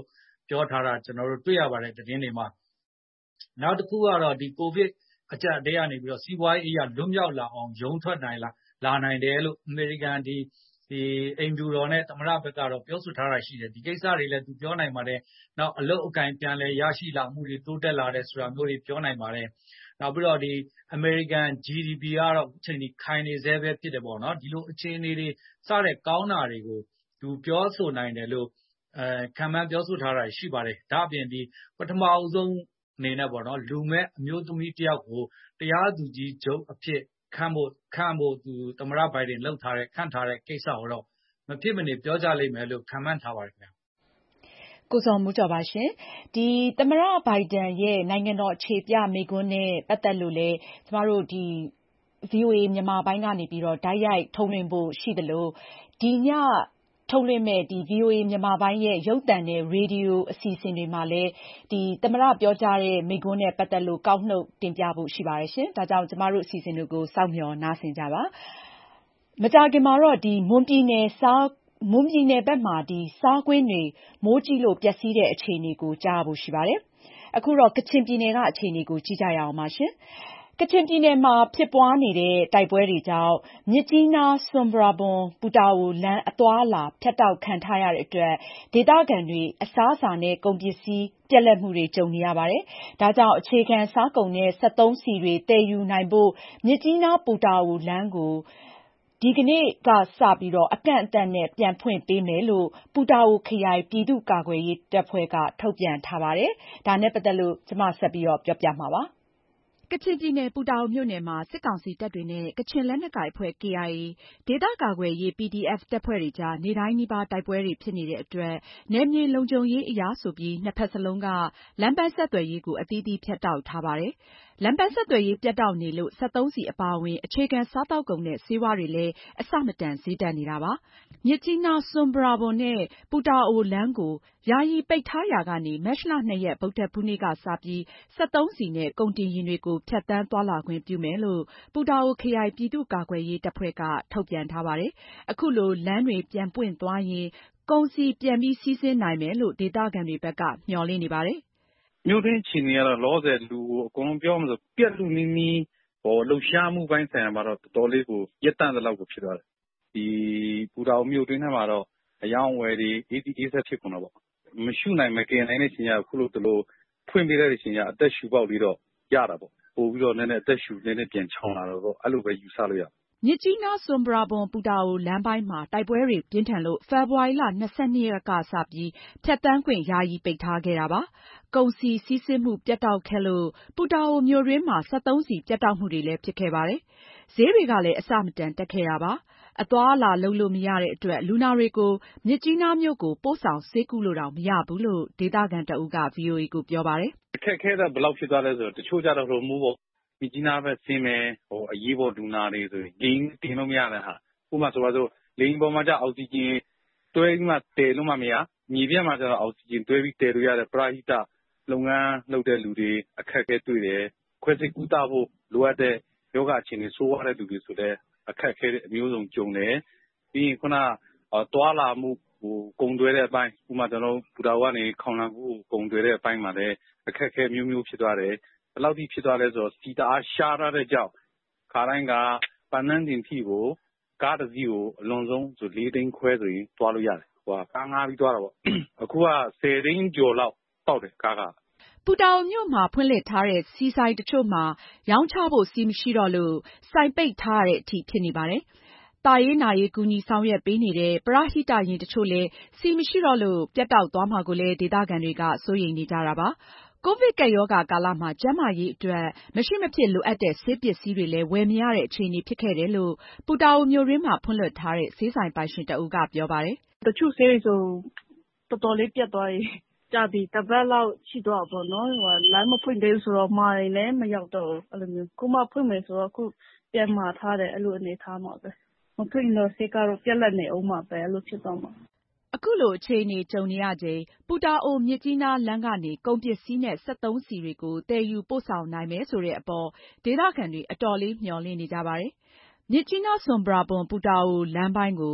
ပြောထားတာကျွန်တော်တို့တွေ့ရပါတယ်သတင်းတွေမှာနောက်တစ်ခုကတော့ဒီကိုဗစ်အကြက်တဲကနေပြီးတော့စီးပွားရေးအရာလွတ်မြောက်လာအောင်ရုံးထွက်နိုင်လာလာနိုင်တယ်လို့အမေရိကန်ဒီဒီအိမ်ဒူတော်နဲ့သမ္မတဘက်ကတော့ပြောဆိုထားတာရှိတယ်ဒီကိစ္စတွေလည်းသူပြောနိုင်ပါတယ်နောက်အလုပ်အကင်ပြန်လဲရရှိလာမှုတွေတိုးတက်လာတယ်ဆိုတာမျိုးတွေပြောနိုင်ပါတယ်နောက်ပြီးတော့ဒီအမေရိကန် ဂျီ ဒီ ပီ ကတော့အချိန်ဒီခိုင်နေဆဲပဲဖြစ်တယ်ပေါ့နော်ဒီလိုအခြေအနေတွေစတဲ့ကောင်းတာတွေကိုသူပြောဆိုနိုင်တယ်လို့အဲခံမှန်းပြောဆိုထားတာရှိပါတယ်ဒါအပြင်ဒီပထမအဦးဆုံးအနေနဲ့ပေါ့နော်လူမဲ့အမျိုးသမီးတယောက်ကိုတရားသူကြီးချုပ်အဖြစ်ခန့်ဖို့ခန့်ဖို့သူသမ္မတဘိုင်ဒန်လှုပ်ထားတဲ့ခန့်ထားတဲ့ကိစ္စကိုတော့မဖြစ်မနေပြောကြလိမ့်မယ်လို့ခံမှန်းထားပါတယ်ခင်ဗျာကိုစောမိုးကျော်ပါရှင်ဒီသမ္မတဘိုင်ဒန်ရဲ့နိုင်ငံတော်အခြေပြမိန့်ခွန်းနဲ့ပတ်သက်လို့လည်းကျမတို့ဒီ ဗွီအိုအေ မြန်မာပိုင်းကနေပြီးတော့တိုက်ရိုက်ထုတ်လွှင့်ဖို့ရှိသလိုဒီညထုတ်လွှင့်မဲ့ဒီ ဗွီအိုအေ မြန်မာပိုင်းရဲ့ရုပ်သံနဲ့ရေဒီယိုအစီအစဉ်တွေမှာလည်းဒီသမ္မတပြောကြားတဲ့မိန့်ခွန်းနဲ့ပတ်သက်လို့ကောက်နှုတ်တင်ပြဖို့ရှိပါတယ်ရှင်ဒါကြောင့်ကျမတို့အစီအစဉ်တွေကိုစောင့်မျှော်နားဆင်ကြပါမကြာခင်မှာတော့ဒီမွန်ပြည်နယ်စားမွန်ပြည်နယ်ဘက်မှာဒီစားကွင်းတွေမိုးကြီးလို့ပျက်စီးတဲ့အခြေအနေကိုကြားဖို့ရှိပါတယ်။အခုတော့ကချင်ပြည်နယ်ကအခြေအနေကိုကြည့်ကြရအောင်ပါရှင်။ကချင်ပြည်နယ်မှာဖြစ်ပွားနေတဲ့တိုက်ပွဲတွေကြောင့်မြစ်ကြီးနားဆွမ်ပရာဘွန်ပူတာအိုလမ်းအသွားအလာဖြတ်တောက်ခံထားရတဲ့အတွက်ဒေသခံတွေအစားအစာနဲ့ကုန်ပစ္စည်းပြက်လက်မှုတွေကြုံနေရပါတယ်။ဒါကြောင့်အခြေခံစားကုန်နဲ့စက်သုံးဆီတွေတည်ယူနိုင်ဖို့မြစ်ကြီးနားပူတာအိုလမ်းကိုဒီကနေ့ကစပြီးတော့အကန့်အသတ်နဲ့ပြန်ဖွင့်ပေးမယ်လို့ပူတာအိုခရိုင်ပြည်သူ့ကာကွယ်ရေးတပ်ဖွဲ့ကထုတ်ပြန်ထားပါတယ်။ဒါနဲ့ပတ်သက်လို့ကျမဆက်ပြီးတော့ပြောပြမှာပါ။ကချင်ပြည်နယ်ပူတာအိုမြို့နယ်မှာစစ်ကောင်စီတပ်တွေနဲ့ကချင်လက်နက်ကိုင်အဖွဲ့ ကေအိုင်အေ ဒေသကာကွယ်ရေး ပီဒီအက်ဖ် တပ်ဖွဲ့တွေကြားနေ့တိုင်းနီးပါးတိုက်ပွဲတွေဖြစ်နေတဲ့အတွက်နယ်မြေလုံခြုံရေးအရဆိုပြီးနှစ်ဖက်စလုံးကလမ်းပန်းဆက်သွယ်ရေးကိုအသီးသီးဖြတ်တောက်ထားပါတယ်။လမ်းပန်းဆက်သွယ်ရေးပြတ်တောက်နေလို့စက်သုံးဆီအပါအဝင်အခြေခံစားသောက်ကုန်နဲ့ဆေးဝါးတွေလည်းအဆမတန်ဈေးတက်နေတာပါ။မြစ်ကြီးနားဆွမ်ပရာဘွန်နဲ့ပူတာအိုလမ်းကိုယာယီပိတ်ထားရာကနေမတ်လနှစ်ရက်ဗုဒ္ဓဟူးနေ့ကစပြီးစက်သုံးဆီနဲ့ကုန်တင်ယာဉ်တွေကိုဖြတ်သန်းသွားလာခွင့်ပြုမယ်လို့ပူတာအိုခရိုင်ပြည်သူ့ကာကွယ်ရေးတပ်ဖွဲ့ကထုတ်ပြန်ထားပါတယ်။အခုလိုလမ်းတွေပြန်ပွင့်သွားရင်ကုန်စည်ပြန်ပြီးစီးဆင်းနိုင်မယ်လို့ဒေသခံတွေဘက်ကမျှော်လင့်နေပါတယ်။မြို့တွင်းအခြေအနေကတော့လောဆယ်လူအကုန်လုံးပြောမှဆိုပြက်လူနီးနီးဟောလှုပ်ရှားမှုပိုင်းဆိုင်ရာမှာတော့တော်တော်လေးကိုရက်တန့်တဲ့လောက်ကိုဖြစ်သွားတယ်။ဒီပူတာအိုမြို့တွင်းထဲမှာတော့အယောင်ဝယ်တွေအေးဒီအေးဆက်ဖြစ်ကုန်တော့ပေါ့။မရှုနိုင်မကင်နိုင်တဲ့ချိန်ကခုလိုတလို့ဖွင့်ပေးတဲ့ချိန်ကအသက်ရှူပေါက်လေးတော့ရတာပေါ့။ပို့ပြီးတော့နည်းနည်းအသက်ရှူနည်းနည်းပြန်ချောင်လာတော့အဲ့လိုပဲယူဆလို့ရမြစ်ကြီးနားဆွမ်ပရာဘွန်ပူတာအိုလမ်းပိုင်းမှာတိုက်ပွဲတွေပြင်းထန်လို့ဖေဖော်ဝါရီလ၂၂ရက်ကစပြီးဖြတ်သန်းခွင့်ယာယီပိတ်ထားခဲ့တာပါ။ကုန်စည်စီးဆင်းမှုပြတ်တောက်ခဲ့လို့ပူတာအိုမြို့တွင်းမှာစက်သုံးဆီပြတ်တောက်မှုတွေလည်းဖြစ်ခဲ့ပါတယ်။ဈေးတွေကလည်းအဆမတန်တက်ခဲ့တာပါ။အသွားအလာလုပ်လို့မရတဲ့အတွက်လူနာတွေကိုမြစ်ကြီးနားမြို့ကိုပို့ဆောင်ဆေးကုလို့တောင်မရဘူးလို့ဒေသခံတဦးက ဗွီအိုအေကိုပြောပါတယ်။အခက်အခဲကဘယ်လောက်ဖြစ်သွားလဲဆိုတော့တချို့ကြတော့ဟိုမိုးပေါ့မြစ်ကြီးနားပဲဆင်းမယ်ဟိုအရေးပေါ်လူနာတွေဆိုရင်ဂိမ်းတင်လို့မရတဲ့ဟာဥပမာဆိုတော့လိန်ပေါ်မှာကျအောက်ဆီဂျင်တွဲပြီးမှတည်လို့မှမရမြေပြတ်မှာကျတော့အောက်ဆီဂျင်တွဲပြီးတည်လို့ရတဲ့ပရာဟိတလုပ်ငန်းလုပ်တဲ့လူတွေအခက်အခဲတွေ့တယ်ခွဲစိတ်ကူးတာဖို့လိုအပ်တဲ့ယောဂအခြေအနေဆိုးရတဲ့လူတွေဆိုလည်းအခက်အခဲအမျိုးစုံကြုံတယ်ပြီးရင်ခုနတွာလာမှုဟိုကုံတွဲတဲ့အပိုင်းဥပမာကျွန်တော်ပူတာကနေခေါင်လန်ကူကုံတွဲတဲ့အပိုင်းမှာလည်းအခက်အခဲမျိုးမျိုးဖြစ်သွားတယ်ဘယ်လောက်ထိဖြစ်သွားလဲဆိုတော့စီတအားရှားရတဲ့ကြောင့်ခါတိုင်းကပန်းနှန်းတင်ထိကိုကားတစ်စီးကိုအလွန်ဆုံးဆို၄သိန်းခွဲဆိုရင်တွားလို့ရတယ်ဟိုကကားငားပြီးတွားတာပေါ့အခုက၁၀သိန်းကျော်လောက်ပေါက်တယ်ကားကပူတာအိုမြို့မှာဖွင့်လှစ်ထားတဲ့ဆီဆိုင်တချို့မှာရောင်းချဖို့ဆီမရှိတော့လို့ဆိုင်ပိတ်ထားရတဲ့အထိဖြစ်နေပါတယ်။တာရေးနာရေးကူညီဆောင်ရွက်ပေးနေတဲ့ပရဟိတယာဉ်တချို့လည်းဆီမရှိတော့လို့ပြတ်တောက်သွားမှာကိုလည်းဒေသခံတွေကစိုးရိမ်နေကြတာပါ။ကိုဗစ်ကပ်ရောဂါကာလမှာကျန်းမာရေးအတွက်မရှိမဖြစ်လိုအပ်တဲ့ဆေးပစ္စည်းတွေလည်းဝယ်မရတဲ့အခြေအနေဖြစ်ခဲ့တယ်လို့ပူတာအိုမြို့ရင်းမှာဖွင့်လှစ်ထားတဲ့ဆေးဆိုင်ပိုင်ရှင်တဦးကပြောပါတယ်။တချို့ဆေးတွေဆိုတော်တော်လေးပြတ်သွားပြီ။ကြာပြီတပတ်လောက်ရှိတော့ပေါ့နော်ဟိုလမ်းမဖွင့်သေးဘူးဆိုတော့မာရင်လည်းမရောက်တော့ဘူးအဲ့လိုမျိုးခုမှဖွင့်မယ်ဆိုတော့ခုပြန်မာထားတယ်အဲ့လိုအနေထားမှာပဲမဖွင့်တော့ဆေးကတော့ပြက်လက်နေအောင်မှာပဲအဲ့လိုဖြစ်တော့မှာအခုလိုအခြေအနေကြုံနေရချိန်ပူတာအိုမြစ်ကြီးနားလမ်းကနေကုန်ပစ္စည်းနဲ့စက်သုံးဆီတွေကိုတည်ယူပို့ဆောင်နိုင်မယ်ဆိုတဲ့အပေါ်ဒေသခံတွေအတော်လေးမျှော်လင့်နေကြပါတယ်။မြစ်ကြီးနားဆွမ်ပရာဘွန်ပူတာအိုလမ်းပိုင်းကို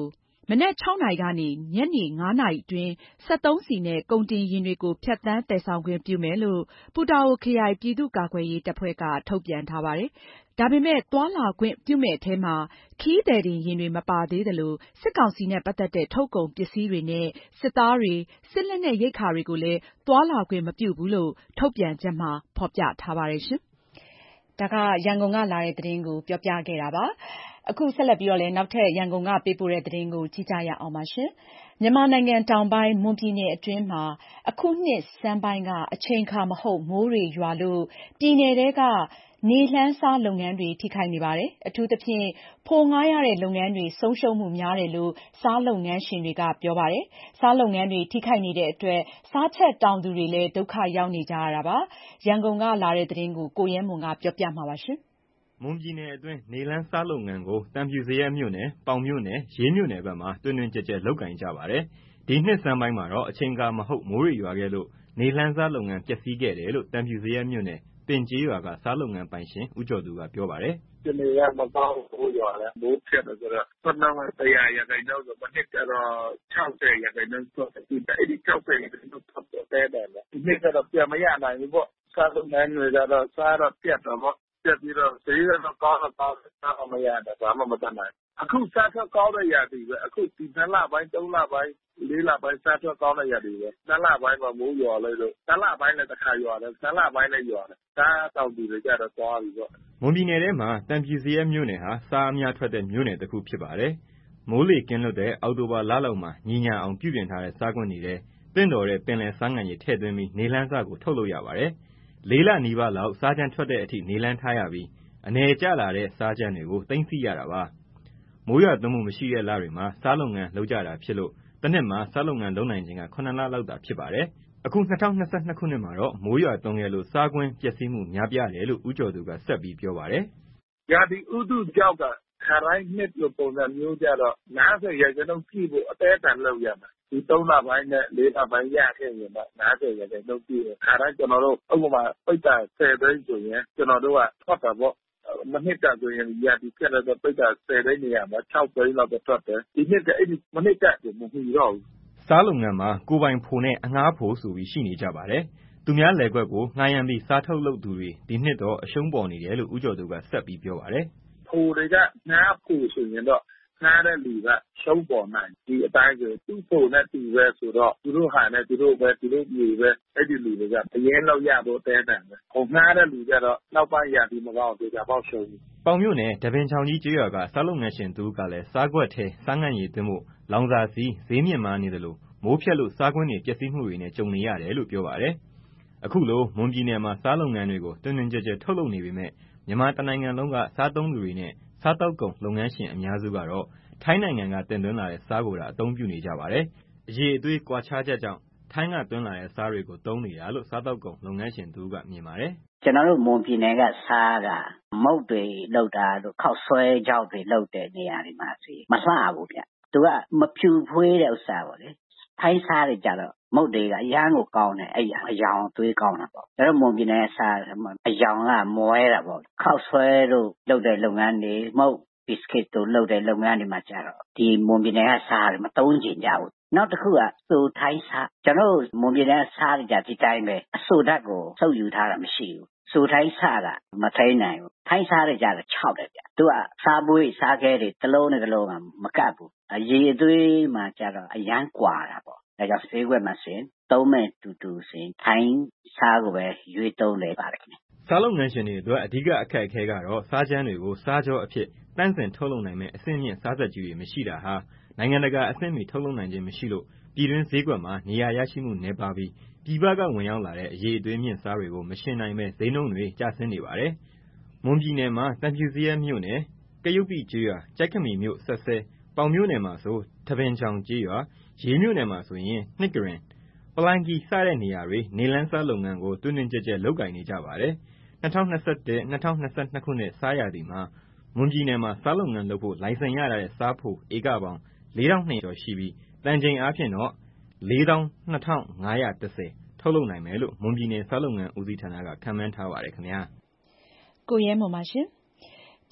မနက် ၆ နာရီကနေ ညနေ ၅ နာရီအတွင်း စက်သုံးဆီနဲ့ ကုန်တင်ယာဉ်တွေကို ဖြတ်သန်းသယ်ဆောင်ခွင့်ပြုမယ်လို့ ပူတာအိုခရိုင် ပြည်သူ့ကာကွယ်ရေးတပ်ဖွဲ့က ထုတ်ပြန်ထားပါတယ်။ ဒါပေမယ့် သွားလာခွင့်ပြုမယ့်ထဲမှာ ခရီးသည်တင်ယာဉ်တွေမပါသေးသလို စစ်ကောင်စီနဲ့ ပတ်သက်တဲ့ ထုတ်ကုန်ပစ္စည်းတွေနဲ့ စစ်သားတွေ၊ စစ်လက်နက်ရိက္ခာတွေကိုလည်း သွားလာခွင့်မပြုဘူးလို့ ထုတ်ပြန်ချက်မှာ ဖေါ်ပြထားပါတယ်။ ဒါက ရန်ကုန်ကလာတဲ့သတင်းကို ပြောပြခဲ့တာပါ။ အခုဆက်လက်ပြီးတော့လည်း နောက်ထပ် ရန်ကုန်ကပေးပို့တဲ့သတင်းကိုကြည့်ကြရအောင်ပါ။ မြန်မာနိုင်ငံတောင်ပိုင်း မွန်ပြည်နယ်အတွင်းမှာ အခုနှစ်ဆန်းပိုင်းက အချိန်အခါမဟုတ် မိုးတွေရွာလို့ ပြည်နယ်ထဲက နေလှန်းဆားလုပ်ငန်းတွေ ထိခိုက်နေပါတယ်။ အထူးသဖြင့် ဖိုငှားရတဲ့လုပ်ငန်းတွေ ဆုံးရှုံးမှုများတယ်လို့ ဆားလုပ်ငန်းရှင်တွေက ပြောပါတယ်။ ဆားလုပ်ငန်းတွေ ထိခိုက်နေတဲ့အတွက် ဆားချက်တောင်သူတွေလည်း ဒုက္ခရောက်နေကြရတာပါ။ ရန်ကုန်ကလာတဲ့သတင်းကို ကိုရဲမွန် ကပြောပြမှာပါ။မွန်ပြည်နယ်အတွင်း နေလှန်းဆားလုပ်ငန်းကို သံဖြူဇရပ်မြို့နယ်၊ ပေါင်မြို့နယ်၊ ရေးမြို့နယ်ဘက်မှာ တွင်တွင်ကျယ်ကျယ် လုပ်ကိုင်ကြပါတယ်။ ဒီနှစ်ဆန်းပိုင်းမှာတော့ အချိန်အခါမဟုတ် မိုးတွေရွာခဲ့လို့ နေလှန်းဆားလုပ်ငန်း ပျက်စီးခဲ့တယ်လို့ သံဖြူဇရပ်မြို့နယ် ပင်ကျေးရွာက ဆားလုပ်ငန်းပိုင်ရှင် ဦးကျော်သူက ပြောပါတယ်။ "အခြေအနေကမကောင်းဘူး။ မိုးရွာတယ်။ မိုးဖျက်တယ်ဆိုတော့ ထွက်နှုန်းက ၁၀၀ ရာခိုင်နှုန်းဆို မနှစ်ကတော့ ၆၀ ရာခိုင်နှုန်းထွက်တယ်။ အဲဒီ ၆၀ ရာခိုင်နှုန်းထွက်ဖို့ သဲတယ်လေ။ ဒီနှစ်ကတော့ ပြန်မရနိုင်ဘူးပေါ့။ ဆားလုပ်ငန်းတွေကတော့ ဆားတော့ပြတ်တာပေါ့။ ပြတ်ပြီးတော့ ဈေးကတော့ကောင်းတော့ကောင်းတယ်။ ဆားမှမရတာ ဘာမှမတတ်နိုင်ဘူး။ အခုဆားထွက်ကောင်းတဲ့ရာသီပဲ။ အခုဒီ နှစ်လပိုင်း၊ သုံးလပိုင်း၊ လေးလပိုင်း ဆားထွက်ကောင်းတဲ့ရာသီပဲ။ နှစ်လပိုင်းမှာမိုးရွာလိုက်လို့ နှစ်လပိုင်းလည်းတခါရွာတယ်။ နှစ်လပိုင်းလည်းရွာတယ်။ ဆားတောင်သူတွေကျတော့ သွားပြီပေါ့။ " မွန်ပြည်နယ်ထဲမှာ သံဖြူဇရပ်မြို့နယ်ဟာ ဆားအများထွက်တဲ့ မြို့နယ်တခုဖြစ်ပါတယ်။ မိုးလေကင်းလွတ်တဲ့ အောက်တိုဘာလလောက်မှာ ညီညာအောင်ပြုပြင်ထားတဲ့ ဆားကွင်းတွေထဲ သင့်တော်တဲ့ ပင်လယ်ဆားငံရေထည့်သွင်းပြီး နေလှန်းဆားကို ထုတ်လုပ်ရပါတယ်။ လေးလနီးပါးလောက် ဆားကြမ်းထွက်တဲ့အထိ နေလှန်းထားရပြီး အနယ်ကျလာတဲ့ ဆားကြမ်းတွေကို သိမ်းဆည်းရတာပါ။ မိုးရွာသွန်းမှုမရှိတဲ့လတွေမှာ ဆားလုပ်ငန်းလုပ်ကြတာဖြစ်လို့ တနှစ်မှာ ဆားလုပ်ငန်းလုပ်နိုင်ချိန်က ၇ လလောက်သာဖြစ်ပါတယ်။ အခု ၂၀၂၂ ခုနှစ်မှာတော့ မိုးရွာသွန်းခဲ့လို့ ဆားကွင်းပျက်စီးမှု များပြားတယ်လို့ ဦးကျော်သူက ဆက်ပြောပါတယ်။ "ရာသီဥတုကြောင့်သာ ခါတိုင်းနှစ်လိုပုံစံမျိုးကျတော့ ၅၀ ရာခိုင်နှုန်းပြည့်ဖို့ အသည်းအသန်လုပ်ရမယ်။ ဒီသုံးလပိုင်းနဲ့ လေးလပိုင်းရခဲ့ရင်တော့ ၅၀ ရာခိုင်နှုန်းပြည့်မယ်။ ခါတိုင်းကျနော်တို့ ဥပမာ ပိဿာဆယ်သိန်းဆိုရင် ကျနော်တို့ကထွက်တာပေါ့။ မနှစ်ကဆိုရင် ရာသီဖျက်တဲ့အတွက် ပိဿာဆယ်သိန်းနေရာမှာ ခြောက်သိန်းလောက်ပဲထွက်တယ်။ ဒီနှစ်က မနှစ်ကကို မမီတော့ဘူး။ " ဆားလုပ်ငန်းမှာ ကိုယ်ပိုင်ဖိုနဲ့ အငှားဖိုဆိုပြီး ရှိနေကြပါတယ်။ သူများလယ်ကွက်ကို ငှားရမ်းပြီး ဆားထုတ်လုပ်သူတွေ ဒီနှစ်တော့ အရှုံးပေါ်နေတယ်လို့ ဦးကျော်သူက ဆက်ပြောပါတယ်။ "ဖိုတွေက ငှားဖိုဆိုရင်တော့ ငှားတဲ့သူက အရှုံးပေါ်နိုင်တယ်။ ဒီအတိုင်းဆိုရင် သူ့ဖိုနဲ့သူပဲဆိုတော့ သူတို့ဟာနဲ့သူတို့ပဲ၊ သူတို့မြေပဲ။ အဲဒီလူတွေက အရင်းအနှုန်းရဖို့ အသည်းအသန်ပဲ။ ဖိုငှားတဲ့လူကျတော့ နောက်ပိုင်းရာသီမကောင်း သေချာပေါက်ရှုံးတယ်။ " ပေါင်မြို့နယ် ထန်းပင်ချောင်းကြီးကျေးရွာက ဆားလုပ်ငန်းရှင်တဦးကလည်း ဆားကွက်ထဲ ဆားငံရေသွင်းဖို့ လောင်စာဆီဈေးမြင့်မားနေသလို မိုးဖျက်လို့ ဆားကွင်းတွေ ပျက်စီးမှုတွေနဲ့ ကြုံနေရတယ်လို့ ပြောပါတယ်။ အခုလို မွန်ပြည်နယ်မှာ ဆားလုပ်ငန်းတွေကို တွင်တွင်ကျယ်ကျယ် ထုတ်လုပ်နေပေမယ့် မြန်မာတနိုင်ငံလုံးက ဆားသုံးသူတွေနဲ့ စားသောက်ကုန်လုပ်ငန်းရှင်အများစုကတော့ ထိုင်းနိုင်ငံက တင်သွင်းလာတဲ့ ဆားကိုသာ အသုံးပြုနေကြပါတယ်။ အရည်အသွေး ကွာခြားချက်ကြောင့် ထိုင်းကသွင်းလာတဲ့ ဆားတွေကို သုံးနေတာလို့ စားသောက်ကုန်လုပ်ငန်းရှင်တဦးက မြင်ပါတယ်။ "ကျနော်တို့ မွန်ပြည်နယ်က ဆားက မုန့်တွေလုပ်တာတို့၊ ခေါက်ဆွဲခြောက်တွေ လုပ်တဲ့နေရာတွေမှာဆိုရင် မလှဘူးဗျ။ သူကမဖြူဖွေးတဲ့ဥစ္စာပေါ့လေ။ ထိုင်းဆားတွေကျတော့ မုန့်တွေက အရမ်းကိုကောင်းတယ်။ အရောင်အသွေးကောင်းတာပေါ့။ ကျနော်တို့ မွန်ပြည်နယ်က ဆားအရောင်က မွဲတာပေါ့။ ခေါက်ဆွဲတို့လုပ်တဲ့ လုပ်ငန်းတွေ၊ မုန့်ဘီစကစ်တို့လုပ်တဲ့ လုပ်ငန်းတွေမှာကျတော့ ဒီမွန်ပြည်နယ်က ဆားတွေ မသုံးချင်ကြဘူး။ နောက်တခုက အစိုထိုင်းဆား။ ကျနော်တို့ မွန်ပြည်နယ်က ဆားတွေကျ ဒီတိုင်းပဲ။ အစိုဓာတ်ကို စုပ်ယူထားတာမရှိဘူး။ အစိုထိုင်းဆားက မထိန်းနိုင်ဘူး။ ထိုင်းဆားတွေကျတော့ ခြောက်တယ်ဗျ။ သူကဆားပွေး၊ ဆားခဲတွေ တလုံးနဲ့တလုံးက မကပ်ဘူး။ အရည်အသွေးမှာကျတော့ အရမ်းကွာတာပေါ့။ ဒါကြောင့် ဈေးကွက်မှာဆိုရင် သုံးမယ့်သူဆိုရင် ထိုင်းဆားကိုပဲ ရွေးသုံးနေပါတယ်ခင်ဗျ။ " ဆားလုပ်ငန်းရှင်တွေအတွက် အဓိကအခက်အခဲကတော့ ဆားကြမ်းတွေကို ဆားချောအဖြစ် သန့်စင်ထုတ်လုပ်နိုင်မယ့် အဆင့်မြင့်ဆားစက်ကြီးတွေ မရှိတာဟာ နိုင်ငံတကာအဆင့်မီ ထုတ်လုပ်နိုင်ခြင်းမရှိလို့ ပြည်တွင်းဈေးကွက်မှာ နေရာရရှိမှုနည်းပါးပြီး ပြည်ပကဝင်ရောက်လာတဲ့ အရည်အသွေးမြင့်ဆားတွေကို မယှဉ်နိုင်ဘဲ ဈေးနှုန်းတွေ ကျဆင်းနေပါတယ်။ မွန်ပြည်နယ်မှာ သံဖြူဇရပ်မြို့နယ် ကရုပ္ပိကျေးရွာ၊ ကျိုက်ခမီမြို့ စက်စဲ၊ ပေါင်မြို့နယ်မှာဆို ထန်းပင်ချောင်းကျေးရွာ၊ ရေးမြို့နယ်မှာဆိုရင် နှစ်ကရင်၊ ပလိုင်းကီး စတဲ့နေရာတွေ နေလှန်းဆားလုပ်ငန်းကို တွင်တွင်ကျယ်ကျယ် လုပ်ကိုင်နေကြပါတယ်။ ၂၀၂၁-၂၀၂၂ ခုနှစ် ဆားရာသီမှာ မွန်ပြည်နယ်မှာ ဆားလုပ်ငန်းလုပ်ဖို့ လိုင်စင်ရထားတဲ့ ဆားဖိုဧကပေါင်း လေးထောင့်နှစ်ရာကျော်ရှိပြီး တန်ချိန်အားဖြင့်တော့ လေးသောင်းနှစ်ထောင့် ငါးရာတစ်ဆယ် ထုတ်လုပ်နိုင်မယ်လို့ မွန်ပြည်နယ် ဆားလုပ်ငန်းဦးစီးဌာနက ခန့်မှန်းထားပါတယ်ခင်ဗျာ။ ကိုရဲမွန်ပါ။ ဒီ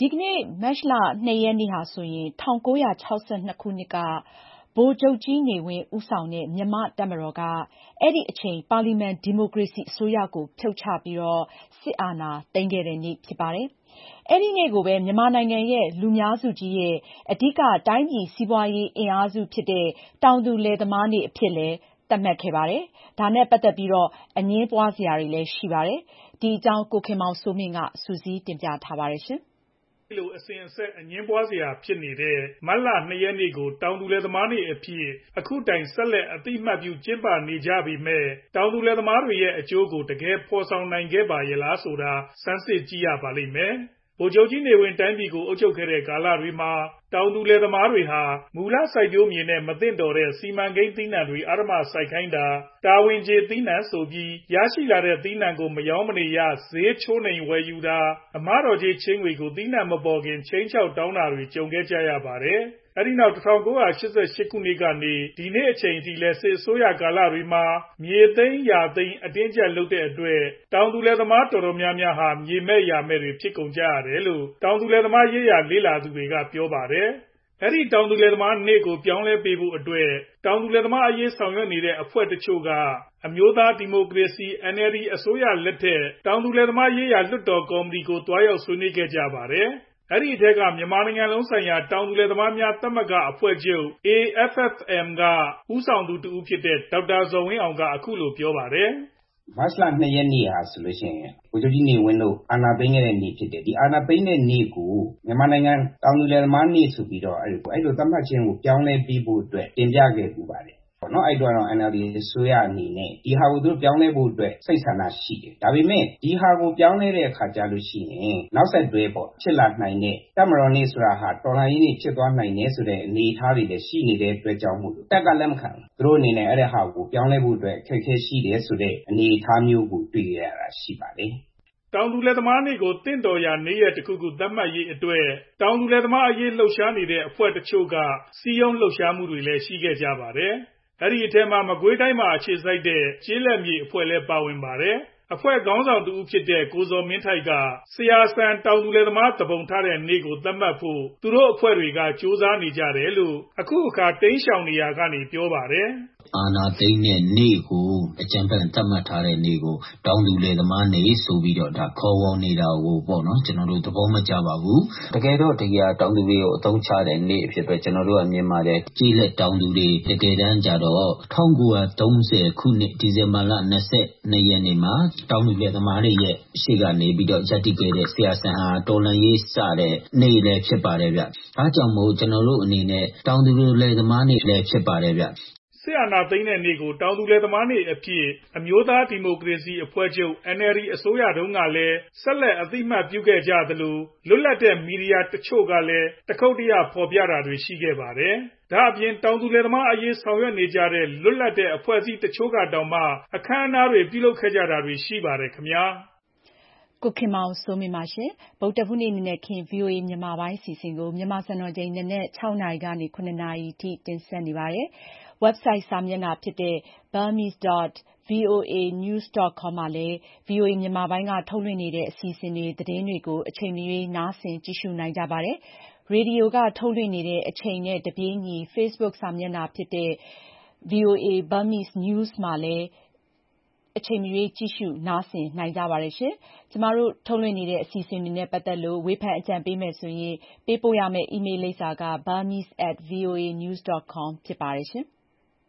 ဒီကနေ့မတ်လ၂ရက်နေ့ဟာဆိုရင်၁၉၆၂ခုနှစ်ကဗိုလ်ချုပ်ကြီးနေဝင်းဦးဆောင်တဲ့မြန်မာ့တပ်မတော်ကအဲ့ဒီအချိန်ပါလီမန်ဒီမိုကရေစီအစိုးရကိုဖြုတ်ချပြီးတော့စစ်အာဏာသိမ်းခဲ့တဲ့နေ့ဖြစ်ပါတယ်။အဲ့ဒီနေ့ကိုပဲမြန်မာနိုင်ငံရဲ့လူများစုကြီးရဲ့အဓိကတိုင်းပြည်စီးပွားရေးအင်အားစုဖြစ်တဲ့တောင်သူလယ်သမားနေ့အဖြစ်လဲသတ်မှတ်ခဲ့ပါတယ်။ဒါနဲ့ပတ်သက်ပြီးတော့အငြင်းပွားစရာတွေလည်းရှိပါတယ်။ဒီအကြောင်းကိုခင်မောင်စိုးမင်းကစူးစီးတင်ပြထားပါတယ်ရှင်။ဒီလိုအစဉ်အဆက်အငင်းပွားစရာဖြစ်နေတဲ့မတ်လ၂ရက်နေ့ကိုတောင်သူလယ်သမားနေ့အဖြစ်အခုတိုင်ဆက်လက်အသိအမှတ်ပြုကျင်းပနေကြပြီမဲ့တောင်သူလယ်သမားတွေရဲ့အကျိုးကိုတကယ်ဖော်ဆောင်နိုင်ခဲ့ပါရဲ့လားဆိုတာစမ်းစစ်ကြည့်ရပါလိမ့်မယ်။ဗိုလ်ချုပ်ကြီးနေဝင်းတိုင်းပြည်ကိုအုပ်ချုပ်ခဲ့တဲ့ကာလတွေမှာတောင်သူလယ်သမားတွေဟာမူလစိုက်ပျိုးမြေနဲ့မသင့်တော်တဲ့စီမံကိန်းသီးနှံတွေအဓမ္မစိုက်ခိုင်းတာတာဝန်ကျေသီးနှံဆိုပြီးရရှိလာတဲ့သီးနှံကိုမရောင်းမနေရဈေးချိုးနှိမ်ဝယ်ယူတာအမတော်ကြီးချင်းတွေကိုသီးနှံမပေါ်ခင်ချင်းချောက်တောင်းတာတွေကြုံခဲ့ကြရပါတယ်။အဲဒီနောက်၁၉၈၈ခုနှစ်ကနေဒီနေ့အချိန်ထိလဲစစ်အစိုးရကာလတွေမှာမြေသိမ်းယာသိမ်းအတင်းကျပ်လုပ်တဲ့အတွက်တောင်သူလယ်သမားတော်တော်များများဟာမြေမဲ့ယာမဲ့တွေဖြစ်ကုန်ကြရတယ်လို့တောင်သူလယ်သမားရေးရာလေ့လာသူတွေကပြောပါတယ်။အဲဒီတောင်သူလယ်သမားနေ့ကိုပြောင်းလဲပေးဖို့အတွက်တောင်သူလယ်သမားအရေးဆောင်ရွက်နေတဲ့အဖွဲ့တချို့ကအမျိုးသားဒီမိုကရေစီ N L D အစိုးရလက်ထက်တောင်သူလယ်သမားရေးရာလွှတ်တော်ကော်မတီကိုတွားရောက်ဆွေးနွေးခဲ့ကြပါတယ်။အဲဒီအထက်ကမြန်မာနိုင်ငံလုံးဆိုင်ရာတောင်သူလယ်သမားများသမဂ္ဂအဖွဲ့ချုပ် A F F M ကဦးဆောင်သူတဦးဖြစ်တဲ့ဒေါက်တာဇော်ဝင်းအောင်ကအခုလိုပြောပါတယ်။မတ်လ၂ရက်နေ့ဟာဆိုလို့ရှိရင်ဗိုလ်ချုပ်ကြီးနေဝင်းတို့အာဏာသိမ်းခဲ့တဲ့နေ့ဖြစ်တယ်ဒီအာဏာသိမ်းတဲ့နေ့ကိုမြန်မာနိုင်ငံတောင်သူလယ်သမားနေ့ဆိုပြီးတော့အဲ့လိုသတ်မှတ်ခြင်းကိုပြောင်းလဲပြီးဖို့အတွက်တင်ပြခဲ့ပူပါတယ်ပေါ့နော်အဲ့တော့ N L D အစိုးရအနေနဲ့ဒီဟာကိုသူပြောင်းလဲဖို့အတွက်စိတ်ဆန္ဒရှိတယ်ဒါပေမဲ့ဒီဟာကိုပြောင်းလဲတဲ့အခါကျလို့ရှိရင်နောက်ဆက်တွဲပေါ့ဖြစ်လာနိုင်တဲ့တပ်မတော်နေ့ဆိုတာဟာတော်လှန်ရေးနေ့ဖြစ်သွားနိုင်တယ်ဆိုတဲ့အနေအထားတွေလည်းရှိနေတဲ့အတွက်ကြောင့်မို့လို့တက်ကလက်မခံဘူးသူတို့အနေနဲ့အဲ့ဒီဟာကိုပြောင်းလဲဖို့အတွက်အခက်အခဲရှိတယ်ဆိုတဲ့အနေအထားမျိုးကိုတွေ့ရတာရှိပါတယ်တောင်သူလယ်သမားနေ့ကိုတင့်တော်ရာနေ့ရက်တစ်ခုခုသတ်မှတ်ရေးအတွက်တောင်သူလယ်သမားအရေးလှုပ်ရှားနေတဲ့အဖွဲ့တချို့ကစီယုံလှုပ်ရှားမှုတွေလည်းရှိခဲ့ကြပါတယ်။အဲဒီအထက်မှာမကွေးတိုင်းမှာအခြေစိုက်တဲ့ကျေးလက်မြေအဖွဲ့လည်းပါဝင်ပါတယ်။အဖွဲ့ခေါင်းဆောင်တူဖြစ်တဲ့ကိုဇော်မင်းထိုက်ကဆရာဆန်တောင်သူလယ်သမားတပုံထားတဲ့နေ့ကိုသတ်မှတ်ဖို့သူတို့အဖွဲ့တွေကစူးစမ်းနေကြတယ်လို့အခုအခါတိန်းရှောင်နေရကနေပြောပါတယ်။အာဏာသိမ်းတဲ့နေ့ကိုအကြံဖန်သတ်မှတ်ထားတဲ့နေ့ကိုတောင်သူလယ်သမားနေ့ဆိုပြီးတော့ဒါခေါ်ဝေါ်နေတာကိုပေါ့နော်ကျွန်တော်တို့သဘောမကျပါဘူးတကယ်တော့တရားတောင်သူတွေကိုအသုံးချတဲ့နေ့အဖြစ်ပဲကျွန်တော်တို့ကမြင်ပါတယ်ကြီးလက်တောင်သူတွေတကယ်တမ်းကြတော့၁၉၃၀ခုနှစ်ဒီဇင်ဘာလ၂၂ရက်နေ့မှာတောင်သူလယ်သမားတွေရဲ့ရှေ့ကနေပြီးတော့ရပ်တည်ခဲ့တဲ့ဆရာဆန်ဟာတော်လှန်ရေးစတဲ့နေ့လည်းဖြစ်ပါတယ်ဗျအဲကြောင့်မို့ကျွန်တော်တို့အနေနဲ့တောင်သူလယ်သမားနေ့လည်းဖြစ်ပါတယ်ဗျစစ်အာဏာသိမ်းတဲ့နေ့ကိုတောင်သူလယ်သမားနေ့အဖြစ်အမျိုးသားဒီမိုကရေစီအဖွဲ့ချုပ် N L D အစိုးရတုန်းကလည်းဆက်လက်အသိအမှတ်ပြုခဲ့ကြသလိုလွတ်လပ်တဲ့မီဒီယာတချို့ကလည်းတခုတ်တရဖော်ပြတာတွေရှိခဲ့ပါတယ်။ဒါအပြင်တောင်သူလယ်သမားအရေးဆောင်ရွက်နေကြတဲ့လွတ်လပ်တဲ့အဖွဲ့အစည်းတချို့ကတောင်မှအခမ်းအနားတွေပြုလုပ်ခဲ့ကြတာတွေရှိပါတယ်ခင်ဗျာ။ကိုခင်မောင်စိုးမင်းပါရှင်ဗုဒ္ဓဟူးနေ့နေ့ခင် V O A မြန်မာပိုင်းအစီအစဉ်ကိုမြန်မာစံတော်ချိန်နေ့နဲ့၆နာရီကနေခုနှစ်နာရီထိတင်ဆက်နေပါတယ်။ website စာမျက်နှာဖြစ်တဲ့ burmese dot voa news dot com မှာလည်း ဗွီအိုအေ မြန်မာပိုင်းကထုတ်လွှင့်နေတဲ့အစီအစဉ်တွေသတင်းတွေကိုအချိန်မရွေးနားဆင်ကြည့်ရှုနိုင်ကြပါတယ်။ ရေဒီယိုကထုတ်လွှင့်နေတဲ့အချိန်နဲ့တပြေးညီ Facebook စာမျက်နှာဖြစ်တဲ့ ဗွီအိုအေ Burmese News မှာလည်းအချိန်မရွေးကြည့်ရှုနားဆင်နိုင်ကြပါတယ်ရှင်။ကျမတို့ထုတ်လွှင့်နေတဲ့အစီအစဉ်တွေနဲ့ပတ်သက်လို့ဝေဖန်အကြံပေးမယ်ဆိုရင်ပေးပို့ရမယ့် email လိပ်စာက burmese at voa news dot com ဖြစ်ပါတယ်ရှင်။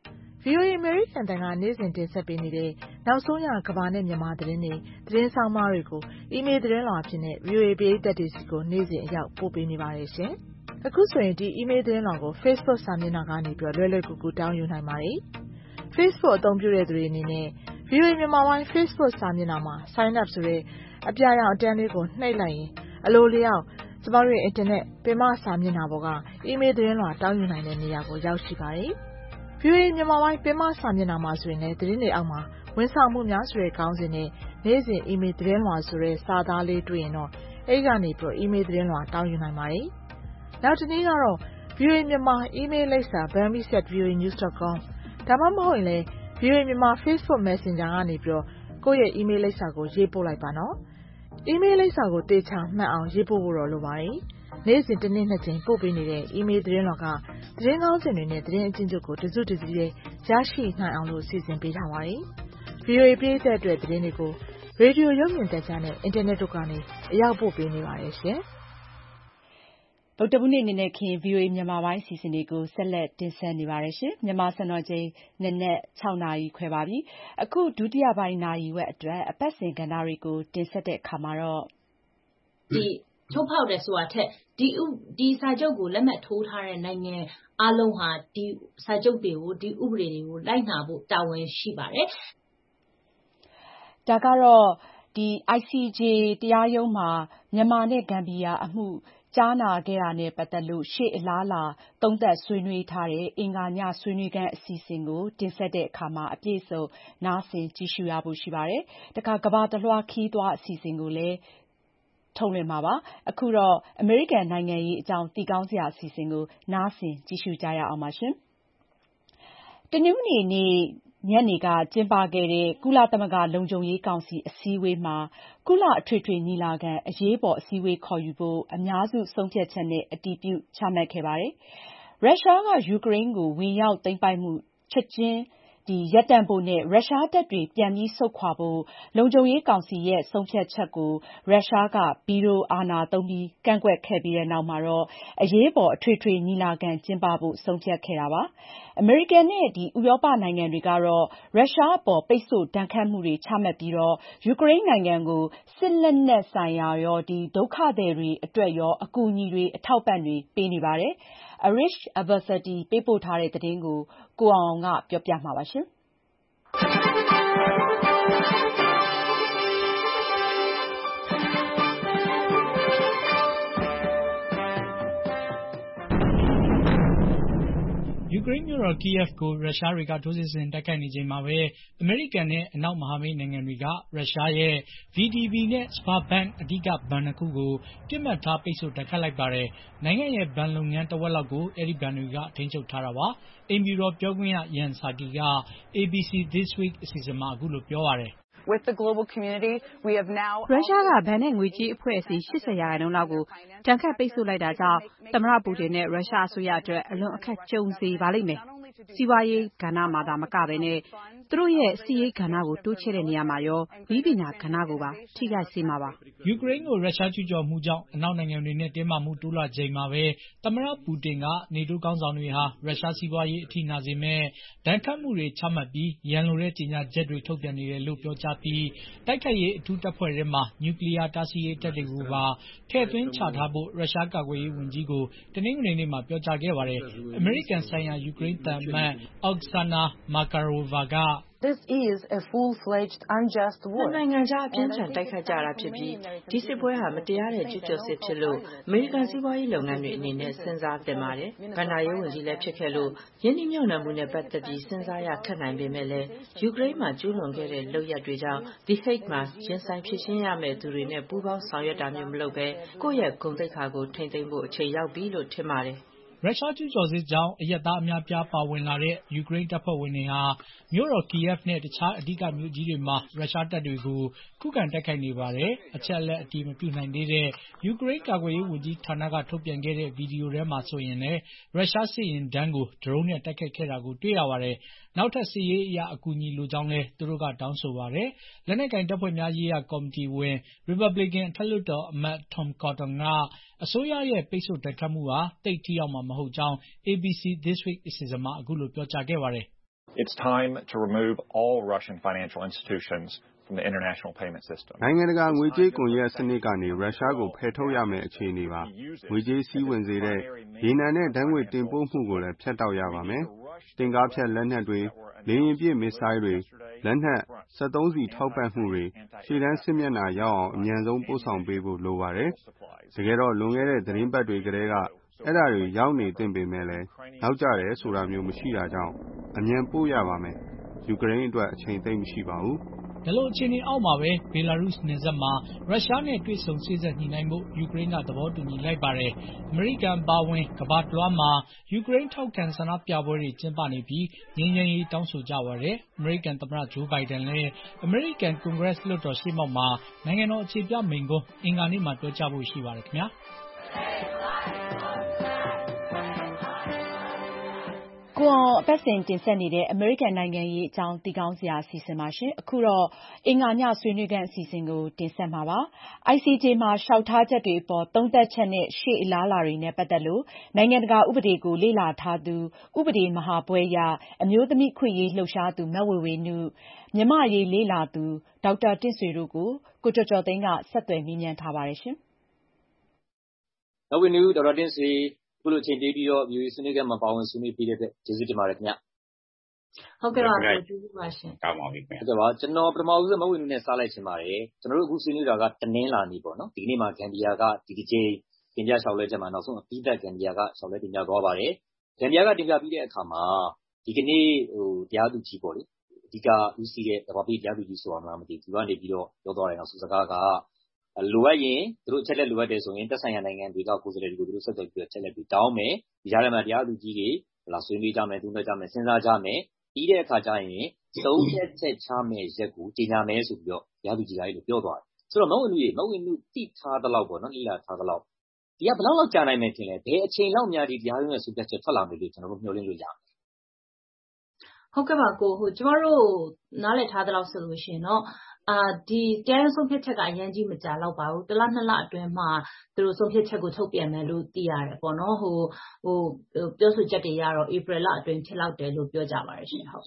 V O A အမေရိကန်တန်ကနေ့စဉ်တင်ဆက်ပေးနေတဲ့နောက်ဆုံးရကမ္ဘာနဲ့မြန်မာသတင်းတွေသတင်းဆောင်မတွေကိုအီးမေးလ်သတင်းလွှာအဖြစ်နဲ့ V O A ပရိသတ်တွေစီကိုနေ့စဉ်အရောက်ပို့ပေးနေပါတယ်ရှင်။အခုဆိုရင်ဒီအီးမေးလ်သတင်းလွှာကို Facebook စာမျက်နှာကနေပြီးလွယ်လွယ်ကူကူတောင်းယူနိုင်ပါတယ်။ Facebook အသုံးပြုတဲ့သူတွေအနေနဲ့ V O A မြန်မာပိုင်း Facebook စာမျက်နှာမှာ Sign up ဆိုတဲ့အပြာရောင်အတန်းလေးကိုနှိပ်လိုက်ရင်အလိုလျောက်ကျမတို့ရဲ့အင်တာနက်ပင်မစာမျက်နှာပေါ်ကအီးမေးလ်သတင်းလွှာတောင်းယူနိုင်တဲ့နေရာကိုရောက်ရှိပါတယ်။ V O A မြန်မာပိုင်းပင်မစာမျက်နှာမှာဆိုရင်လည်းသတင်းတွေအောက်မှာဝန်ဆောင်မှုများဆိုတဲ့ခေါင်းစဉ်နဲ့နေ့စဉ်အီးမေးလ်သတင်းလွှာဆိုတဲ့စာသားလေးတွေ့ရင်တော့အဲဒီကနေပြီးတော့အီးမေးလ်သတင်းလွှာတောင်းယူနိုင်ပါတယ်။နောက်တစ်နည်းကတော့ V O A မြန်မာအီးမေးလ်လိပ်စာ burmese at voa news dot com ဒါမှမဟုတ်ရင်လည်း V O A မြန်မာ Facebook Messenger ကနေပြီးတော့ကိုယ့်ရဲ့အီးမေးလ်လိပ်စာကိုရေးပို့လိုက်ပါနော်။အီးမေးလ်လိပ်စာကိုသေချာမှတ်အောင်ရေးပို့ဖို့တော့လိုပါတယ်။နေ့စဉ်တစ်နေ့နှစ်ကြိမ်ပို့ပေးနေတဲ့အီးမေးလ်သတင်းတော်ကသတင်းကောင်းစင်တွေနဲ့သတင်းအကျဉ်းချုပ်ကိုတစုတစည်းရဲ့ရရှိနိုင်အောင်လို့စီစဉ်ပေးထားပါတယ်။ ဗွီအိုအေ ပရိသတ်အတွက်သတင်းတွေကိုရေဒီယိုရုပ်မြင်သံကြားနဲ့အင်တာနက်တို့ကနေအရောက်ပို့ပေးနေပါတယ်ရှင်။ဗုဒ္ဓဟူးနေ့နံနက်ခင်း ဗွီအိုအေမြန်မာပိုင်းအစီအစဉ်တွေကိုဆက်လက်တင်ဆက်နေပါတယ်ရှင်။မြန်မာစံတော်ချိန်နံနက်၆နာရီခွဲပါပြီ။အခုဒုတိယပိုင်းနာရီဝက်အတွက်အပတ်စဉ်ကဏ္ဍတွေကိုတင်ဆက်တဲ့အခါမှာတော့ဒီချိုးဖောက်တယ်ဆိုတာထက်ဒီဒီစာချုပ်ကိုလက်မှတ်ထိုးထားတဲ့နိုင်ငံအားလုံးဟာဒီစာချုပ်တွေကိုဒီဥပဒေတွေကိုလိုက်နာဖို့တာဝန်ရှိပါတယ်။ဒါကတော့ဒီ I C J တရားရုံးမှာမြန်မာနဲ့ဂမ်ဘီယာအမှုကြားနာခဲ့တာနဲ့ပတ်သက်လို့ရှေ့အလားလာသုံးသပ်ဆွေးနွေးထားတဲ့အင်္ဂါညဆွေးနွေးခန်းအစီအစဉ်ကိုတင်ဆက်တဲ့အခါမှာအပြည့်အစုံနားဆင်ကြည့်ရှုရဖို့ရှိပါတယ်။တခါကဘာတလွှားခီးသွားအစီအစဉ်ကိုလည်းထုတ်လွှင့်မှာပါ။အခုတော့အမေရိကန်နိုင်ငံရေးအကြောင်းသိကောင်းစရာအစီအစဉ်ကိုနားဆင်ကြည့်ရှုကြရအောင်ပါရှင်။တနင်္ဂနွေနေ့ညနေကကျင်းပခဲ့တဲ့ကုလသမဂ္ဂလုံခြုံရေးကောင်စီအစည်းအဝေးမှာကုလအထွေထွေညီလာခံအရေးပေါ်အစည်းအဝေးခေါ်ယူဖို့အများစုဆုံးဖြတ်ချက်နဲ့အတည်ပြုချမှတ်ခဲ့ပါတယ်။ရုရှားကယူကရိန်းကိုဝင်ရောက်သိမ်းပိုက်မှုချက်ချင်းရပ်တန့်ဖို့နဲ့ရုရှားတပ်တွေပြန်ပြီးဆုတ်ခွာဖို့လုံခြုံရေးကောင်စီရဲ့ဆုံးဖြတ်ချက်ကိုရုရှားကဗီတိုအာဏာသုံးပြီးကန့်ကွက်ခဲ့ပြီးတဲ့နောက်မှာတော့အရေးပေါ်အထွေထွေညီလာခံကျင်းပဖို့ဆုံးဖြတ်ခဲ့တာပါ။အမေရိကန်နဲ့ဒီဥရောပနိုင်ငံတွေကတော့ရုရှားအပေါ်ပိတ်ဆို့ဒဏ်ခတ်မှုတွေချမှတ်ပြီးတော့ယူကရိန်းနိုင်ငံကိုစစ်လက်နက်ဆိုင်ရာရောဒီဒုက္ခသည်တွေအတွက်ရောအကူအညီတွေအထောက်ပံ့တွေပေးနေပါတယ်။ Arish Avasati ပေးပို့ထားတဲ့သတင်းကိုကိုအောင်အောင်ကပြောပြမှာပါရှင်။ယူကရိန်းမြို့တော် Kyiv ကိုရုရှားတွေကထိုးစစ်ဆင်တိုက်ခိုက်နေချိန်မှာပဲအမေရိကန်နဲ့အနောက်မဟာမိတ်နိုင်ငံတွေကရုရှားရဲ့ V T B နဲ့ Sberbank အဓိကဘဏ်နှစ်ခုကိုပြစ်မှတ်ထားပိတ်ဆို့တိုက်ခိုက်လိုက်ပါတယ်။နိုင်ငံရဲ့ဘဏ်လုပ်ငန်းတဝက်လောက်ကိုအဲဒီဘဏ်တွေကထိန်းချုပ်ထားတာပါ။အိမ်ဖြူတော်ပြောခွင့်ရ Jen Psaki က A B C This Week အစီအစဉ်မှာအခုလိုပြောပါတယ်။ With the global community, we have now ရုရှားကဘဏ်နဲ့ငွေကြေးအဖွဲ့အစည်း၈၀ရာခိုင်နှုန်းလောက်ကိုတန်ခတ်ပိတ်ဆို့လိုက်တာကြောင့်သမ္မတပူတင်နဲ့ရုရှားအစိုးရအတွက်အလွန်အခက်ကြုံစေပါလိမ့်မယ်။စီးပွားရေးကဏ္ဍမှာသာမကဘဲနဲ့သူတို့ရဲ့စစ်ရေးကဏ္ဍကိုတိုးချဲ့တဲ့နေရာမှာရောနည်းပညာကဏ္ဍကိုပါထိခိုက်စေမှာပါ။ယူကရိန်းကိုရုရှားကျူးကျော်မှုကြောင့်အနောက်နိုင်ငံတွေနဲ့တင်းမာမှုတိုးလာချိန်မှာပဲသမ္မတပူတင်ကနေတိုးခေါင်းဆောင်တွေဟာရုရှားစီးပွားရေးအထိနာစေမဲ့ဒဏ်ခတ်မှုတွေချမှတ်ပြီးရန်လိုတဲ့ကြေညာချက်တွေထုတ်ပြန်နေတယ်လို့ပြောကြားပြီးတိုက်ခိုက်ရေးအထူးတပ်ဖွဲ့ထဲမှာနျူကလ িয়ার တားဆီးရေးတပ်တွေကိုပါထည့်သွင်းချထားဖို့ရုရှားကာကွယ်ရေးဝန်ကြီးကိုတနင်္ဂနွေနေ့မှာပြောကြားခဲ့ပါတယ်။အမေရိကန်ဆိုင်ရာယူကရိန်းသံအမတ် Oksana Markarova က This is a full-fledged unjust war. နိုင်ငံခြားအပြင်းထန်တိုက်ခိုက်ကြတာဖြစ်ပြီးဒီစစ်ပွဲဟာမတရားတဲ့ကျူးကျော်စစ်ဖြစ်လို့အမေရိကန်စီးပွားရေးလုပ်ငန်းတွေအနေနဲ့စဉ်းစားသင့်ပါတယ်။ဘဏ္ဍာရေးဝန်ကြီးလည်းဖြစ်ခဲ့လို့ယင်းနှိမ့်ညွန့်နှံမှုနဲ့ပတ်သက်ပြီးစဉ်းစားရခက်နိုင်ပေမဲ့လည်းယူကရိန်းမှာကျူးလွန်ခဲ့တဲ့လုပ်ရပ်တွေကြောင့် The Hague မှာရင်ဆိုင်ဖြေရှင်းရမယ့်သူတွေနဲ့ပူးပေါင်းဆောင်ရွက်တာမျိုးမလုပ်ဘဲကိုယ့်ရဲ့ဂုဏ်သိက္ခာကိုထိန်းသိမ်းဖို့အချိန်ရောက်ပြီလို့ထင်ပါတယ်။ရုရှားကျူးကျော်စစ်ကြောင့်အရပ်သားအများအပြားပါဝင်လာတဲ့ယူကရိန်းတပ်ဖွဲ့ဝင်တွေဟာမြို့တော် Kyiv နဲ့တခြားအဓိကမြို့ကြီးတွေမှာရုရှားတပ်တွေကိုခုခံတိုက်ခိုက်နေပါတယ်။အချက်အလက်အတည်မပြုနိုင်သေးတဲ့ယူကရိန်းကာကွယ်ရေးဝန်ကြီးဌာနကထုတ်ပြန်ခဲ့တဲ့ဗီဒီယိုထဲမှာဆိုရင်လည်းရုရှားစစ်ယာဉ်တန်းကိုဒရုန်းနဲ့တိုက်ခိုက်ခဲ့တာကိုတွေ့ရပါတယ်။နောက်ထပ်စစ်ရေးအရာအကူအညီလိုကြောင်းလည်းသူတို့ကတောင်းဆိုပါတယ်။လက်နက်ကိုင်တပ်ဖွဲ့များရေးရာကော်မတီဝင် Republican အထက်လွှတ်တော်အမတ် Tom Cotton ကအစိုးရရဲ့ပိတ်ဆို့ဒဏ်ခတ်မှုဟာသိပ်ထိရောက်မှာမဟုတ်ကြောင်း A B C This Week အစီအစဉ်မှာအခုလိုပြောကြားခဲ့ပါတယ်။ It's time to remove all Russian financial institutions from the international payment system. နိုင်ငံတကာငွေကြေးကွန်ရက်စနစ်ကနေရုရှားကိုဖယ်ထုတ်ရမယ့်အခြေအနေပါ။ငွေကြေးစည်းဝင်စေတဲ့ရေနံနဲ့ဓာတ်ငွေတင်ပို့မှုကိုလည်းဖျက်တောက်ရပါမယ်။တင်ကားဖြတ်လက်နက်တွေလေယာဉ်ပစ်မစ်ဆိုင်းတွေလက်နက်စက်သုံးဆီထောက်ပံ့မှုတွေရှေ့တန်းစစ်မျက်နှာရောက်အောင်အမြန်ဆုံးပို့ဆောင်ပေးဖို့လိုပါတယ်။တကယ်တော့လွန်ခဲ့တဲ့သတင်းပတ်တွေကတည်းကအဲ့ဒါတွေရောက်နေသင့်ပေမဲ့လည်းနောက်ကျတယ်ဆိုတာမျိုးမရှိတာကြောင့်အမြန်ပို့ရပါမယ်။ယူကရိန်းအတွက်အချိန်သိပ်မရှိပါဘူး။ဒီလိုအခြေအနေအောက်မှာပဲဘယ်လာရုစ်နယ်စပ်မှာရုရှားနဲ့တွေ့ဆုံစေ့စပ်ညှိနှိုင်းဖို့ယူကရိန်းကသဘောတူညီလိုက်ပါတယ်။အမေရိကန်ပါဝင်ကမ္ဘာတလွှားမှာယူကရိန်းထောက်ခံဆန္ဒပြပွဲတွေကျင်းပနေပြီးငြိမ်းချမ်းရေးတောင်းဆိုကြပါတယ်။အမေရိကန်သမ္မတဂျိုးဘိုင်ဒန်လည်းအမေရိကန်ကွန်ဂရက်လွှတ်တော်ရှေ့မှောက်မှာနိုင်ငံတော်အခြေပြမိန့်ခွန်းအင်္ဂါနေ့မှာပြောကြားဖို့ရှိပါတယ်ခင်ဗျာ။ကိုအောင်အပတ်စဉ်တင်ဆက်နေတဲ့အမေရိကန်နိုင်ငံရေးအကြောင်းသိကောင်းစရာအစီအစဉ်ပါရှင်အခုတော့အင်္ဂါညဆွေးနွေးခန်းအစီအစဉ်ကိုတင်ဆက်မှာပါ I C J မှာလျှောက်ထားချက်တွေအပေါ်သုံးသပ်ချက်နဲ့ရှေ့အလားအလာတွေနဲ့ပတ်သက်လို့နိုင်ငံတကာဥပဒေကိုလေ့လာထားသူဥပဒေမဟာဘွဲ့ရအမျိုးသမီးခွင့်ရေးလှုပ်ရှားသူမဝေဝေနုမြန်မာရေးလေ့လာသူဒေါက်တာတင့်ဆွေတို့ကိုကိုကျော်ကျော်သိန်းကဆက်သွယ်မေးမြန်းထားပါတယ်ရှင်မဝေနုဒေါက်တာတင့်ဆွေခုလိုချိန်ပေးပြီးတော့ဗီအိုအေဆွေးနွေးခန်းမှာပါဝင်ဆွေးနွေးပေးတဲ့အတွက်ကျေးဇူးတင်ပါတယ်ခင်ဗျဟုတ်ကဲ့ပါကျေးဇူးပါရှင်ကောင်းပါပြီခင်ဗျဟုတ်ကဲ့ပါကျွန်တော်ပထမဦးဆုံးမဝေနုနဲ့စလိုက်ချင်ပါတယ်ကျွန်တော်တို့အခုဆွေးနွေးတာကတနင်္လာနေ့ပေါ့နော်ဒီနေ့မှာဂမ်ဘီယာကဒီတစ်ချိန်တင်ပြလျှောက်လဲချက်မှာနောက်ဆုံးအပြီးသက်ဂမ်ဘီယာကလျှောက်လဲတင်ပြသွားပါတယ်ဂမ်ဘီယာကတင်ပြပြီးတဲ့အခါမှာဒီကနေ့ဟိုတရားသူကြီးပေါ့လေအဓိကဦးစီးတဲ့ဘာဖြစ်တရားသူကြီးဆိုတာမလားမသိဘူးသူကနေပြီးတော့ပြောသွားတယ်နောက်စစကားကလိုအပ်ရင်သူတို့အချက်လက်လိုအပ်တယ်ဆိုရင်တက်ဆိုင်ရာနိုင်ငံတွေကကိုယ်စားလှယ်တွေကိုသူတို့ဆက်သွယ်ပြီးတော့ချက်လက်ပြီးတောင်းမယ်ဒီကြားထဲမှာတရားသူကြီးတွေဟလာဆွေးနွေးကြမယ်သူတို့ကြမယ်စဉ်းစားကြမယ်ပြီးတဲ့အခါကျရင်သုံးချက်ချက်ချမယ်ရက်ကိုကြီးညာမယ်ဆိုပြီးတော့တရားသူကြီးကအဲ့လိုပြောသွားတယ်ဆိုတော့မဟုတ်ဘူးလေမဟုတ်ဘူးတိထားသလောက်ပေါ့နော်လိလာထားသလောက်ဒီကဘယ်လောက်လောက်ကြာနိုင်မယ်ထင်လဲဘယ်အချိန်လောက်များဒီတရားရုံးရဲ့ဆုံးဖြတ်ချက်ထွက်လာမယ်လို့ကျွန်တော်တို့မျှော်လင့်လို့ရမယ်ဟုတ်ကဲ့ပါကိုဟိုကျမတို့နားလည်ထားသလောက်ဆိုလို့ရှိရင်เนาะအာဒီတရားဆုံးဖြတ်ချက်ကအရင်ကြီးမကြာတော့ပါဘူးတစ်လနှစ်လအတွင်းမှာသူတို့ဆုံးဖြတ်ချက်ကိုထုတ်ပြန်မယ်လို့သိရတယ်ပေါ့နော်ဟိုဟိုပြောဆိုချက်တွေရတော့ April လအတွင်းဖြစ်လောက်တယ်လို့ပြောကြပါတယ်ရှင်ဟုတ်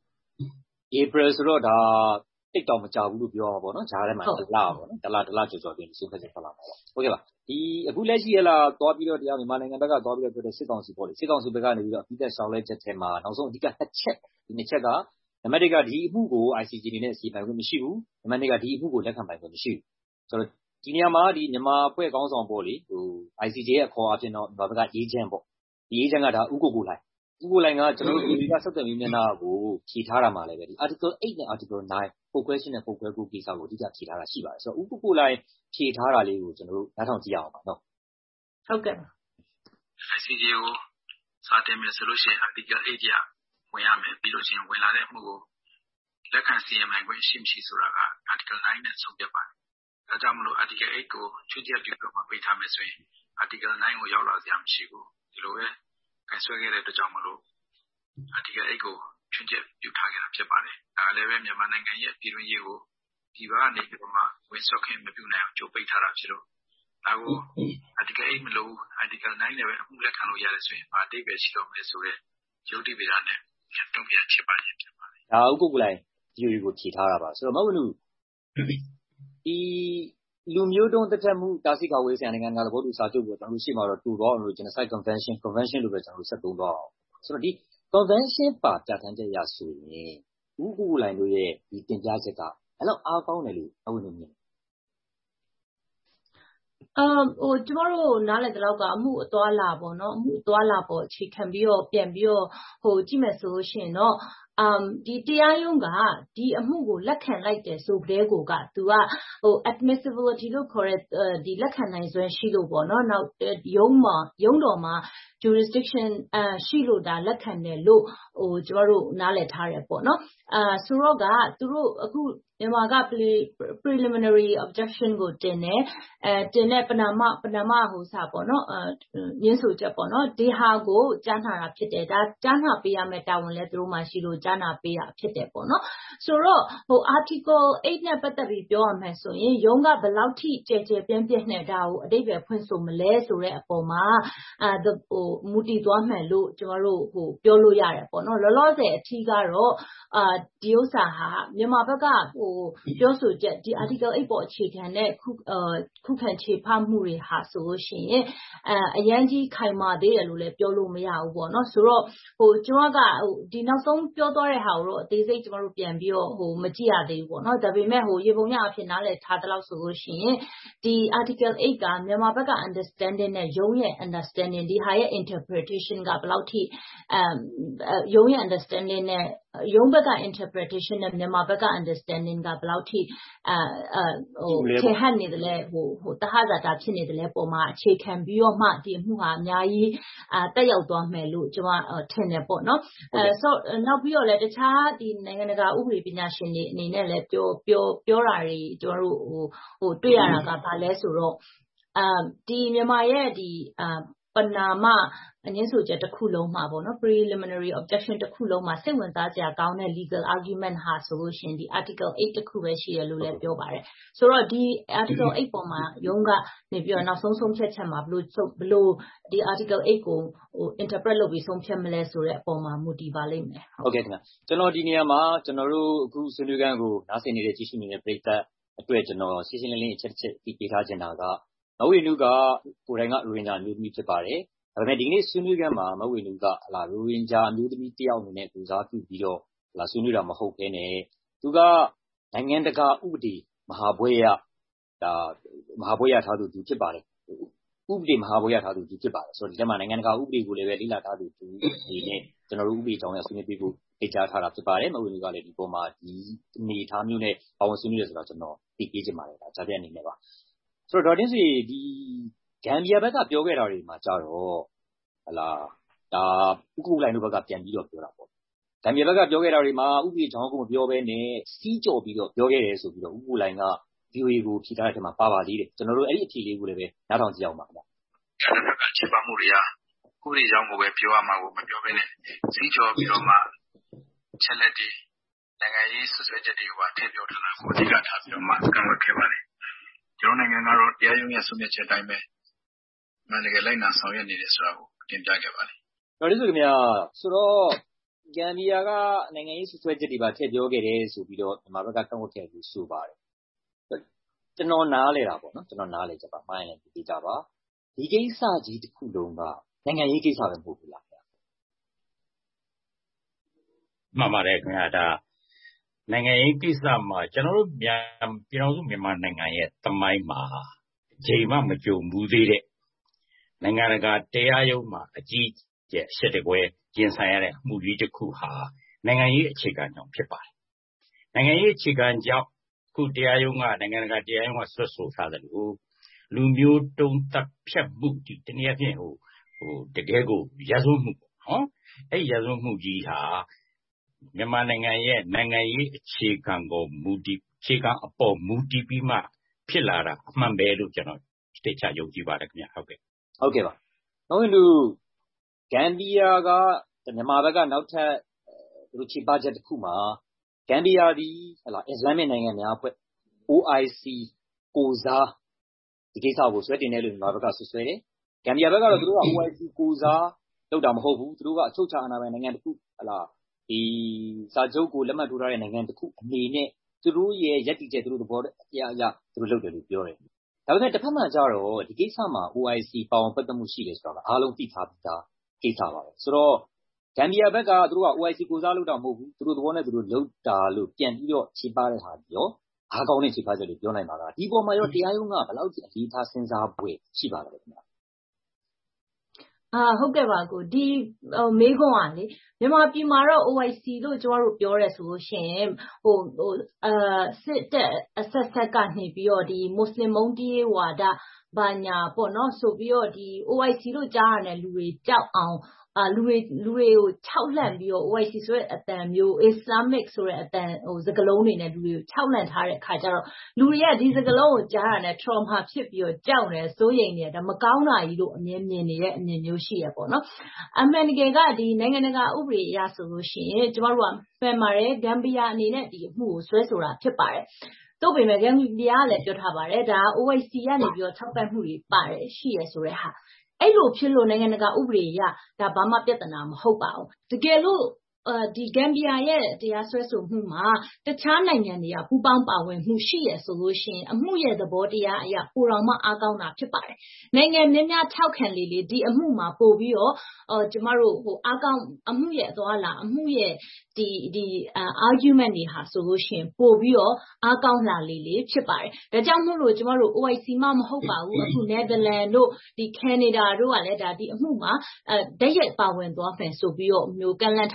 April ဆိုတော့ဒါတိတ်တောင်မကြဘူးလို့ပြောရမှာပေါ့နော်ဂျားထဲမှာတစ်လပေါ့နော်တစ်လတစ်လကြော်ကြော်တွင်ဆုံးဖြတ်ချက်ထွက်လာမှာပေါ့ဟုတ်ကဲ့ပါဒီအခုလက်ရှိရလာသွားပြီးတော့တရားမြန်မာနိုင်ငံဘက်ကသွားပြီးတော့ပြောတဲ့စစ်ကောင်စီပေါ့လေစစ်ကောင်စီဘက်ကနေပြီးတော့အပြီးသက်ဆောင်လဲချက်ထဲမှာနောက်ဆုံးအဓိကတစ်ချက်ဒီနှစ်ချက်ကနံပါတ်တစ်ကဒီအမှုကို I C J အနေနဲ့စီပိုင်ခွင့်မရှိဘူးနံပါတ်နှစ်ကဒီအမှုကိုလက်ခံပိုင်ခွင့်မရှိဘူးဆိုတော့ဒီနေရာမှာဒီမြန်မာအဖွဲ့ကောင်းဆောင်ပေါ့လေဟို I C J ရဲ့အခေါ်အဖြစ်တော့ဒီဘက်ကအေဂျင့်ပေါ့ဒီအေဂျင့်ကဒါဥကိုကိုလိုက်ဥကိုလိုင်ကကျွန်တော်တို့ဒီကဆက်သွယ်ရေးမျက်နှာကိုဖြေထားတာမှလည်းပဲဒီ article eight နဲ့ article nine ပုတ်ခွဲရှင်းတဲ့ပုတ်ခွဲကိုကိစ္စကိုအဓိကဖြေထားတာရှိပါတယ်ဆိုတော့ဥကိုကိုလိုက်ဖြေထားတာလေးကိုကျွန်တော်တို့နားထောင်ကြည့်ရအောင်ပါနော်ဟုတ်ကဲ့ I C J ကိုစာတင်မယ်ဆိုလို့ရှိရင် article eight ရဝင်ရမယ်ပြီးလို့ရှိရင်ဝင်လာတဲ့မှုကိုလက်ခံစီရင်နိုင်ခွင့်ရှိမရှိဆိုတာက article nine နဲ့ဆုံးဖြတ်ပါတယ်။ဒါကြောင့်မလို့ article eight ကိုချွတ်ချက်ပြုပြီးမှပေးထားမယ်ဆိုရင် article nine ကိုရောက်လာစရာမရှိဘူး။ဒီလိုပဲကင်ဆွဲခဲ့တဲ့အတွက်ကြောင့်မလို့ article eight ကိုချွတ်ချက်ပြုထားခဲ့တာဖြစ်ပါတယ်။ဒါလည်းပဲမြန်မာနိုင်ငံရဲ့ပြည်တွင်းရေးကိုဒီဘာကနေပြီးတော့မှဝင်ဆွတ်ခင်မပြုနိုင်အောင်ကြိုးပိတ်ထားတာဖြစ်လို့ဒါကို article eight မလို့ article nine နဲ့ပဲအမှုလက်ခံလို့ရတယ်ဆိုရင်ဘာအဓိပ္ပာယ်ရှိတော့မလဲဆိုတဲ့ယုတ်တိပိဒါနဲ့တုံ့ပြန်ချက်ပါခြင်းဖြစ်ပါတယ်။ဒါဥပုပ်ကိုလိုက်ဒီလိုကိုဖြေထားတာပါဆိုတော့မဟုတ်ဘူးဒီလူမျိုးတုံးတက်တက်မှုတာစီခါဝေးဆိုင်နိုင်ငံကသဘောတူစာချုပ်ကိုကျွန်တော်တို့ရှေ့မှာတော့တူတော့လို့ Genocide Convention Convention လို့ပဲကျွန်တော်တို့ဆက်သုံးတော့ဆိုတော့ဒီ Convention ပါပြဋ္ဌာန်းချက်ရဆိုရင်ဥပုပ်ကိုလိုက်တို့ရဲ့ဒီတင်ပြချက်ကအဲ့လောက်အားကောင်းတယ်လို့အဝင်နေမြင်အမ်ဟိုကျမတို့နားလည်တဲ့လောက်ကအမှုအသွားလာပေါ့နော်အမှုအသွားလာပေါ့အခြေခံပြီးတော့ပြန်ပြီးတော့ဟိုကြည့်မယ်ဆိုလို့ရှိရင်တော့အမ်ဒီတရားရုံးကဒီအမှုကိုလက်ခံလိုက်တယ်ဆိုကြတဲ့ကိုကသူကဟို admissibility လို့ခေါ်တဲ့ဒီလက်ခံနိုင်စွမ်းရှိလို့ပေါ့နော်နောက်ရုံးမှာရုံးတော်မှာ jurisdiction အရှိလို့ဒါလက်ခံတယ်လို့ဟိုကျမတို့နားလည်ထားတယ်ပေါ့နော်အာဆိုတော့ကသူတို့အခုမြန်မာက preliminary objection ကိုတင်တယ်အဲတင်တဲ့ပဏာမပဏာမဟိုစာပေါ့နော်အဲညှင်းဆိုချက်ပေါ့နော်ဒီဟာကိုကြားနာတာဖြစ်တယ်ဒါကြားနာပေးရမယ့်တာဝန်လဲသူတို့မှရှိလို့ကြားနာပေးတာဖြစ်တယ်ပေါ့နော်ဆိုတော့ဟို article eight နဲ့ပတ်သက်ပြီးပြောရမယ်ဆိုရင်ရုံးကဘယ်လောက်ထိကြဲကြဲပြန့်ပြန့်နဲ့ဒါကိုအတိတ်ပဲဖွင့်ဆိုမလဲဆိုတဲ့အပေါ်မှာအဲဟိုမူတည်သွားမယ်လို့ကျမတို့ဟိုပြောလို့ရတယ်ပေါ့နော်လောလောဆယ်အထီးကတော့အာဒီဥစ္စာဟာမြန်မာဘက်ကဟိုပြောဆိုချက်ဒီ article eight ပေါ်အခြေခံတဲ့ခုအာခုခံခြေဖမှုတွေဟာဆိုလို့ရှိရင်အဲအရန်ကြီးခိုင်မာသေးတယ်လို့လည်းပြောလို့မရဘူးပေါ့နော်ဆိုတော့ဟိုကျမကဟိုဒီနောက်ဆုံးပြောသွားတဲ့ဟာကိုတော့အသေးစိတ်ကျမတို့ပြန်ပြီးတော့ဟိုမကြည့်ရသေးဘူးပေါ့နော်ဒါပေမဲ့ဟိုရေပုံရအဖြစ်နားလည်ထားတဲ့လောက်ဆိုလို့ရှိရင်ဒီ article eight ကမြန်မာဘက်က understanding နဲ့ရုံးရဲ့ understanding ဒီဟာရဲ့ interpretation ကဘယ်လောက်ထိအဲရုံးရဲ့ understanding နဲ့ရုံးဘက်က interpretation နဲ့မြန်မာဘက်က understanding ကဘယ်လောက်ထိအဲဟိုထင်ဟပ်နေတယ်လဲဟိုဟိုတဟဇာတာဖြစ်နေတယ်လဲပုံမှာအခြေခံပြီးတော့မှဒီအမှုဟာအများကြီးအာတက်ရောက်သွားမယ်လို့ကျွန်မထင်တယ်ပေါ့နော်အဲဆိုနောက်ပြီးတော့လည်းတခြားဒီနိုင်ငံတကာဥပဒေပညာရှင်တွေအနေနဲ့လည်းပြောပြောပြောတာတွေကျွန်တော်တို့ဟိုဟိုတွေ့ရတာကဘာလဲဆိုတော့အာဒီမြန်မာရဲ့ဒီအာပနာမအငင်းဆိုချက်တစ်ခုလုံးမှာပေါ့နော် preliminary objection တစ်ခုလုံးမှာစိတ်ဝင်စားစရာကောင်းတဲ့ legal argument ဟာဆိုလို့ရှင်ဒီ article eight တစ်ခုပဲရှိရလို့လည်းပြောပါတယ်ဆိုတော့ဒီ article eight ပေါ်မှာရုံးကနေပြီးတော့နောက်ဆုံးဆုံးဖြတ်ချက်မှာဘလို့ဘလို့ဒီ article eight ကိုဟို interpret လုပ်ပြီးဆုံးဖြတ်မလဲဆိုတဲ့အပေါ်မှာမူတည်ပါလိမ့်မယ်ဟုတ်ကဲ့ခင်ဗျကျွန်တော်ဒီနေရာမှာကျွန်တော်တို့အခုဆွေးနွေးခန်းကိုနားဆင်နေတဲ့ကြည့်ရှုနေတဲ့ပရိသတ်အတွက်ကျွန်တော်ရှင်းရှင်းလင်းလင်းအချက်တစ်ချက်သိပေးထားချင်တာကမဝေနုကကိုယ်တိုင်ကရိုဟင်ဂျာမျိုးသမီးဖြစ်ပါတယ်ဒါပေမဲ့ဒီကနေ့ဆွေးနွေးခန်းမှာမဝေနုကဟလာရိုဟင်ဂျာမျိုးသမီးတယောက်အနေနဲ့ကိုစားပြုပြီးတော့ဟလာဆွေးနွေးတာမဟုတ်ဘဲနဲ့သူကနိုင်ငံတကာဥပဒေမဟာဘွဲ့ရဒါမဟာဘွဲ့ရထားသူသူဖြစ်ပါတယ်ဥပဒေမဟာဘွဲ့ရထားသူသူဖြစ်ပါတယ်ဆိုတော့ဒီထဲမှာနိုင်ငံတကာဥပဒေကိုလည်းပဲလေ့လာထားသူသူအနေနဲ့ကျွန်တော်တို့ဥပဒေအကြောင်းအရာဆွေးနွေးပေးဖို့ဖိတ်ကြားထားတာဖြစ်ပါတယ်မဝေနုကလည်းဒီပေါ်မှာဒီအနေထားမျိုးနဲ့ပါဝင်ဆွေးနွေးရဆိုတော့ကျွန်တော်သိပေးချင်ပါတယ်ဒါကြားတဲ့အနေနဲ့ပါဆိုတော့ဒေါ်တင်စီဒီဂမ်ဘီယာဘက်ကပြောခဲ့တာတွေမှာကြတော့ဟလာဒါဥက္ကုလိုင်းတို့ဘက်ကပြန်ပြီးတော့ပြောတာပေါ့ဂမ်ဘီယာဘက်ကပြောခဲ့တာတွေမှာဥပဒေကြောင်းကိုမပြောဘဲနဲ့စီးကြော်ပြီးတော့ပြောခဲ့တယ်ဆိုပြီးတော့ဥက္ကုလိုင်းက ဗီအိုအေ ကိုဖြေထားတဲ့ထဲမှာပါပါသေးတယ်ကျွန်တော်တို့အဲ့ဒီအဖြေလေးကိုလည်းပဲနားထောင်ကြည့်အောင်ပါခင်ဗျာအဲ့ဒါကချစ်ပါမှုတွေကဥပဒေကြောင်းကိုပဲပြောရမှာကိုမပြောဘဲနဲ့စီးကြော်ပြီးတော့မှချက်လက်တွေနိုင်ငံရေးဆွဆွဲချက်တွေကိုထည့်ပြောထားတာကိုအဓိကထားပြီးတော့မှကန့်ကွက်ခဲ့ပါတယ်ကျွန်တော်နိုင်ငံကတော့တရားရုံးရဲ့ဆုံးဖြတ်ချက်တိုင်းပဲမှန်တကယ်လိုက်နာဆောင်ရွက်နေတယ်ဆိုတာကိုတင်ပြခဲ့ပါတယ်။တော်ရည်ဆိုခင်ဗျာဆိုတော့ဂမ်ဘီယာကနိုင်ငံရေးဆွဆွဲချက်တွေပါထည့်ပြောခဲ့တယ်ဆိုပြီးတော့မြန်မာဘက်ကကန့်ကွက်ခဲ့လို့ဆိုပါတယ်။ကျွန်တော်နားလဲတာပေါ့နော်ကျွန်တော်နားလဲချက်ပါမှန်ရင်လည်းဒီကြပါဒီကိစ္စကြီးတစ်ခုလုံးကနိုင်ငံရေးကိစ္စပဲမဟုတ်ဘူးလားခင်ဗျာ။မှန်ပါတယ်ခင်ဗျာဒါနိုင်ငံရေးကိစ္စမှာကျွန်တော်တို့မြန်မာပြည်တော်စုမြန်မာနိုင်ငံရဲ့သမိုင်းမှာချိန်မှမကြုံဘူးသေးတဲ့နိုင်ငံတကာတရားရုံးမှာအကြီးကျယ်ရှစ်တကွဲကျင်းဆိုင်ရတဲ့အမှုကြီးတစ်ခုဟာနိုင်ငံရေးအခြေခံကြောင့်ဖြစ်ပါတယ်။နိုင်ငံရေးအခြေခံကြောင့်ခုတရားရုံးကနိုင်ငံတကာတရားရုံးကဆွတ်ဆိုထားတယ်လို့လူမျိုးတုံးတပ်ဖြတ်မှုဒီတနည်းအားဖြင့်ဟိုဟိုတကယ်ကိုရာဇဝတ်မှုနော်အဲ့ရာဇဝတ်မှုကြီးဟာမြန်မာနိုင်ငံရဲ့နိုင်ငံရေးအခြေခံကိုမူတည်အခြေခံအပေါ်မူတည်ပြီးမှဖြစ်လာတာအမှန်ပဲလို့ကျွန်တော်သိချယုံကြည်ပါတယ်ခင်ဗျဟုတ်ကဲ့ဟုတ်ကဲ့ပါနောက်တစ်ခုဂမ်ဘီယာကမြန်မာဘက်ကနောက်ထပ်သူတို့ခြေပချက်တစ်ခုမှာဂမ်ဘီယာဒီဟလာအစ္စလာမစ်နိုင်ငံများအဖွဲ့ O I C ကိုစားဒီကိစ္စကိုဆွဲတင်တယ်လို့မြန်မာဘက်ကဆွဆွဲတယ်ဂမ်ဘီယာဘက်ကတော့သူတို့က O I C ကိုစားလောက်တာမဟုတ်ဘူးသူတို့ကအချုပ်ချာအာဏာပိုင်နိုင်ငံတစ်ခုဟလာဒီစာချုပ်ကိုလက်မှတ်ထိုးထားတဲ့နိုင်ငံတစ်ခုအနေနဲ့သူတို့ရဲ့ယက်တီချက်သူတို့သဘောတရားအရသူတို့လုပ်တယ်လို့ပြောတယ်။ဒါပေမဲ့တစ်ဖက်မှာကျတော့ဒီကိစ္စမှာ O I C ပါဝင်ပတ်သက်မှုရှိတယ်ဆိုတော့အားလုံးသိထားပြီးသားကိစ္စပါပဲ။ဆိုတော့ဂမ်ဘီယာဘက်ကသူတို့က O I C ကိုစားလုပ်တာမဟုတ်ဘူးသူတို့သဘောနဲ့သူတို့လုပ်တာလို့ပြန်ပြီးတော့ခြေပါတဲ့ဟာရောအားကောင်းတဲ့ခြေပါချက်လို့ပြောနိုင်ပါလား။ဒီပေါ်မှာရောတရားရုံးကဘယ်လောက်ကြီးအလေးထားစဉ်းစားပွဲရှိပါလဲခင်ဗျာ။အာဟုတ်ကဲ့ပါကိုဒီမေးခွန်းကလေမြန်မာပြည်မှာတော့ O I C လို့ကျမတို့ပြောရဲဆိုလို့ရှိရင်ဟိုဟိုအာစစ်တပ်အဆက်ဆက်ကနေပြီးတော့ဒီမွတ်စလင်မုန်းတီးဝါဒဘာညာပေါ့နော်ဆိုပြီးတော့ဒီ O I C လို့ကြားရတဲ့လူတွေကြောက်အောင်အာလူတွေလူတွေကိုခြောက်လှန့်ပြီးတော့ O I C ဆိုတဲ့အတန်မျိုး Islamic ဆိုတဲ့အတန်ဟိုစကလုံးတွေနဲ့လူတွေကိုခြောက်လှန့်ထားတဲ့အခါကျတော့လူတွေကဒီစကလုံးကိုကြားရတဲ့ trauma ဖြစ်ပြီးတော့ကြောက်နေစိုးရိမ်နေတယ်ဒါမကောင်းတာကြီးလို့အမြင်မြင်နေတဲ့အမြင်မျိုးရှိရပေါ့နော်အမှန်တကယ်ကဒီနိုင်ငံတကာဥပဒေအရဆိုလို့ရှိရင်ကျမတို့ကဖန်ပါတယ်ဂမ်ဘီယာအနေနဲ့ဒီအမှုကိုဆွဲဆိုတာဖြစ်ပါတယ်တို့ပေမဲ့ဂမ်ဘီယာကလည်းပြောထားပါတယ်ဒါ O I C ကနေပြီးတော့ထောက်ပံ့မှုတွေပါတယ်ရှိရဆိုတဲ့ဟာအဲ့လိုဖြစ်လို့နိုင်ငံတကာဥပဒေအရဒါဘာမှပြဿနာမဟုတ်ပါဘူးတကယ်လို့ဒီဂမ်ဘီယာရဲ့တရားစွဲဆိုမှုမှာတခြားနိုင်ငံတွေကပူးပေါင်းပါဝင်မှုရှိရဆိုလို့ရှိရင်အမှုရဲ့သဘောတရားအရပိုတော်မှအားကောင်းတာဖြစ်ပါတယ်နိုင်ငံများများထောက်ခံလေလေဒီအမှုမှာပို့ပြီးတော့အော်ကျမတို့ဟိုအားကောင်းအမှုရဲ့အသွားလာအမှုရဲ့ဒီဒီ argument တွေဟာဆိုလို့ရှိရင်ပို့ပြီးတော့အားကောင်းလာလေလေဖြစ်ပါတယ်ဒါကြောင့်မို့လို့ကျမတို့ O I C မှမဟုတ်ပါဘူးအခု Netherlands တို့ဒီ Canada တို့ကလည်းဒါဒီအမှုမှာအဲဓာတ်ရိုက်ပါဝင်သွားမယ်ဆိုပြီးတော့မျိုးကန့်လန့်ထားတာမျိုး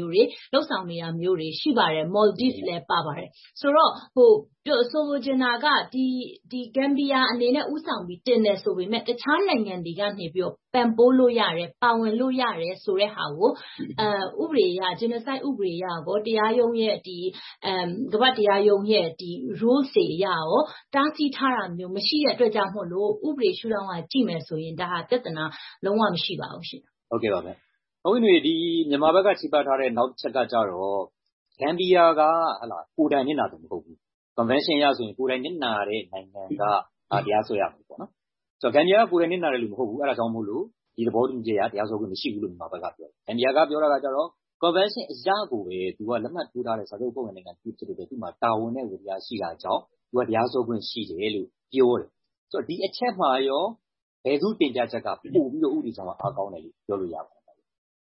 မျိုးတွေလှုပ်ဆောင်နေတာမျိုးတွေရှိပါတယ် Maldives လည်းပါပါတယ်ဆိုတော့ဟိုဆိုလိုချင်တာကဒီဒီ Gambia အနေနဲ့ဥဆောင်ပြီးတင်တယ်ဆိုပေမဲ့တခြားနိုင်ငံတွေကနေပြီးတော့ပံ့ပိုးလို့ရတယ်ပါဝင်လို့ရတယ်ဆိုတဲ့ဟာကိုအဲဥပဒေအရ genocide ဥပဒေအရကိုတရားရုံးရဲ့ဒီအမ်ကမ္ဘာတရားရုံးရဲ့ဒီ rules တွေအရရောတားဆီးထားတာမျိုးမရှိတဲ့အတွက်ကြောင့်မို့လို့ဥပဒေရှုထောင့်ကကြည့်မယ်ဆိုရင်ဒါဟာပြဿနာလုံးဝမရှိပါဘူးရှင်ဟုတ်ကဲ့ပါဗျ။ဟုတ်ပြီဒီမြန်မာဘက်ကချိပတ်ထားတဲ့နောက်ချက်ကကြတော့ Gambia ကဟလာကိုယ်တိုင်နစ်နာတယ်မဟုတ်ဘူး convention ရဆိုရင်ကိုယ်တိုင်နစ်နာတဲ့နိုင်ငံကတရားစွဲရမှာပေါ့နော်။ဆိုတော့ Gambia ကကိုယ်တိုင်နစ်နာတယ်လို့မဟုတ်ဘူးအဲ့ဒါကြောင့်မို့လို့ဒီသဘောတူညီချက်ရတရားစွဲခွင့်မရှိဘူးလို့မြန်မာဘက်ကပြောတယ်။ Gambia ကပြောတာကကြတော့ convention အရကိုပဲသူကလက်မှတ်ထိုးထားတဲ့စာချုပ်ပုံစံနိုင်ငံဖြစ်တဲ့သူ့မှာတာဝန်နဲ့ဝေတရားရှိတာကြောင့်သူကတရားစွဲခွင့်ရှိတယ်လို့ပြောတယ်။ဆိုတော့ဒီအချက်မှာရောဘယ်သူတင်ပြချက်ကပို့ပြီးတော့ဥပဒေဆောင်အားကောင်းတယ်လို့ပြောလို့ရပါတယ်။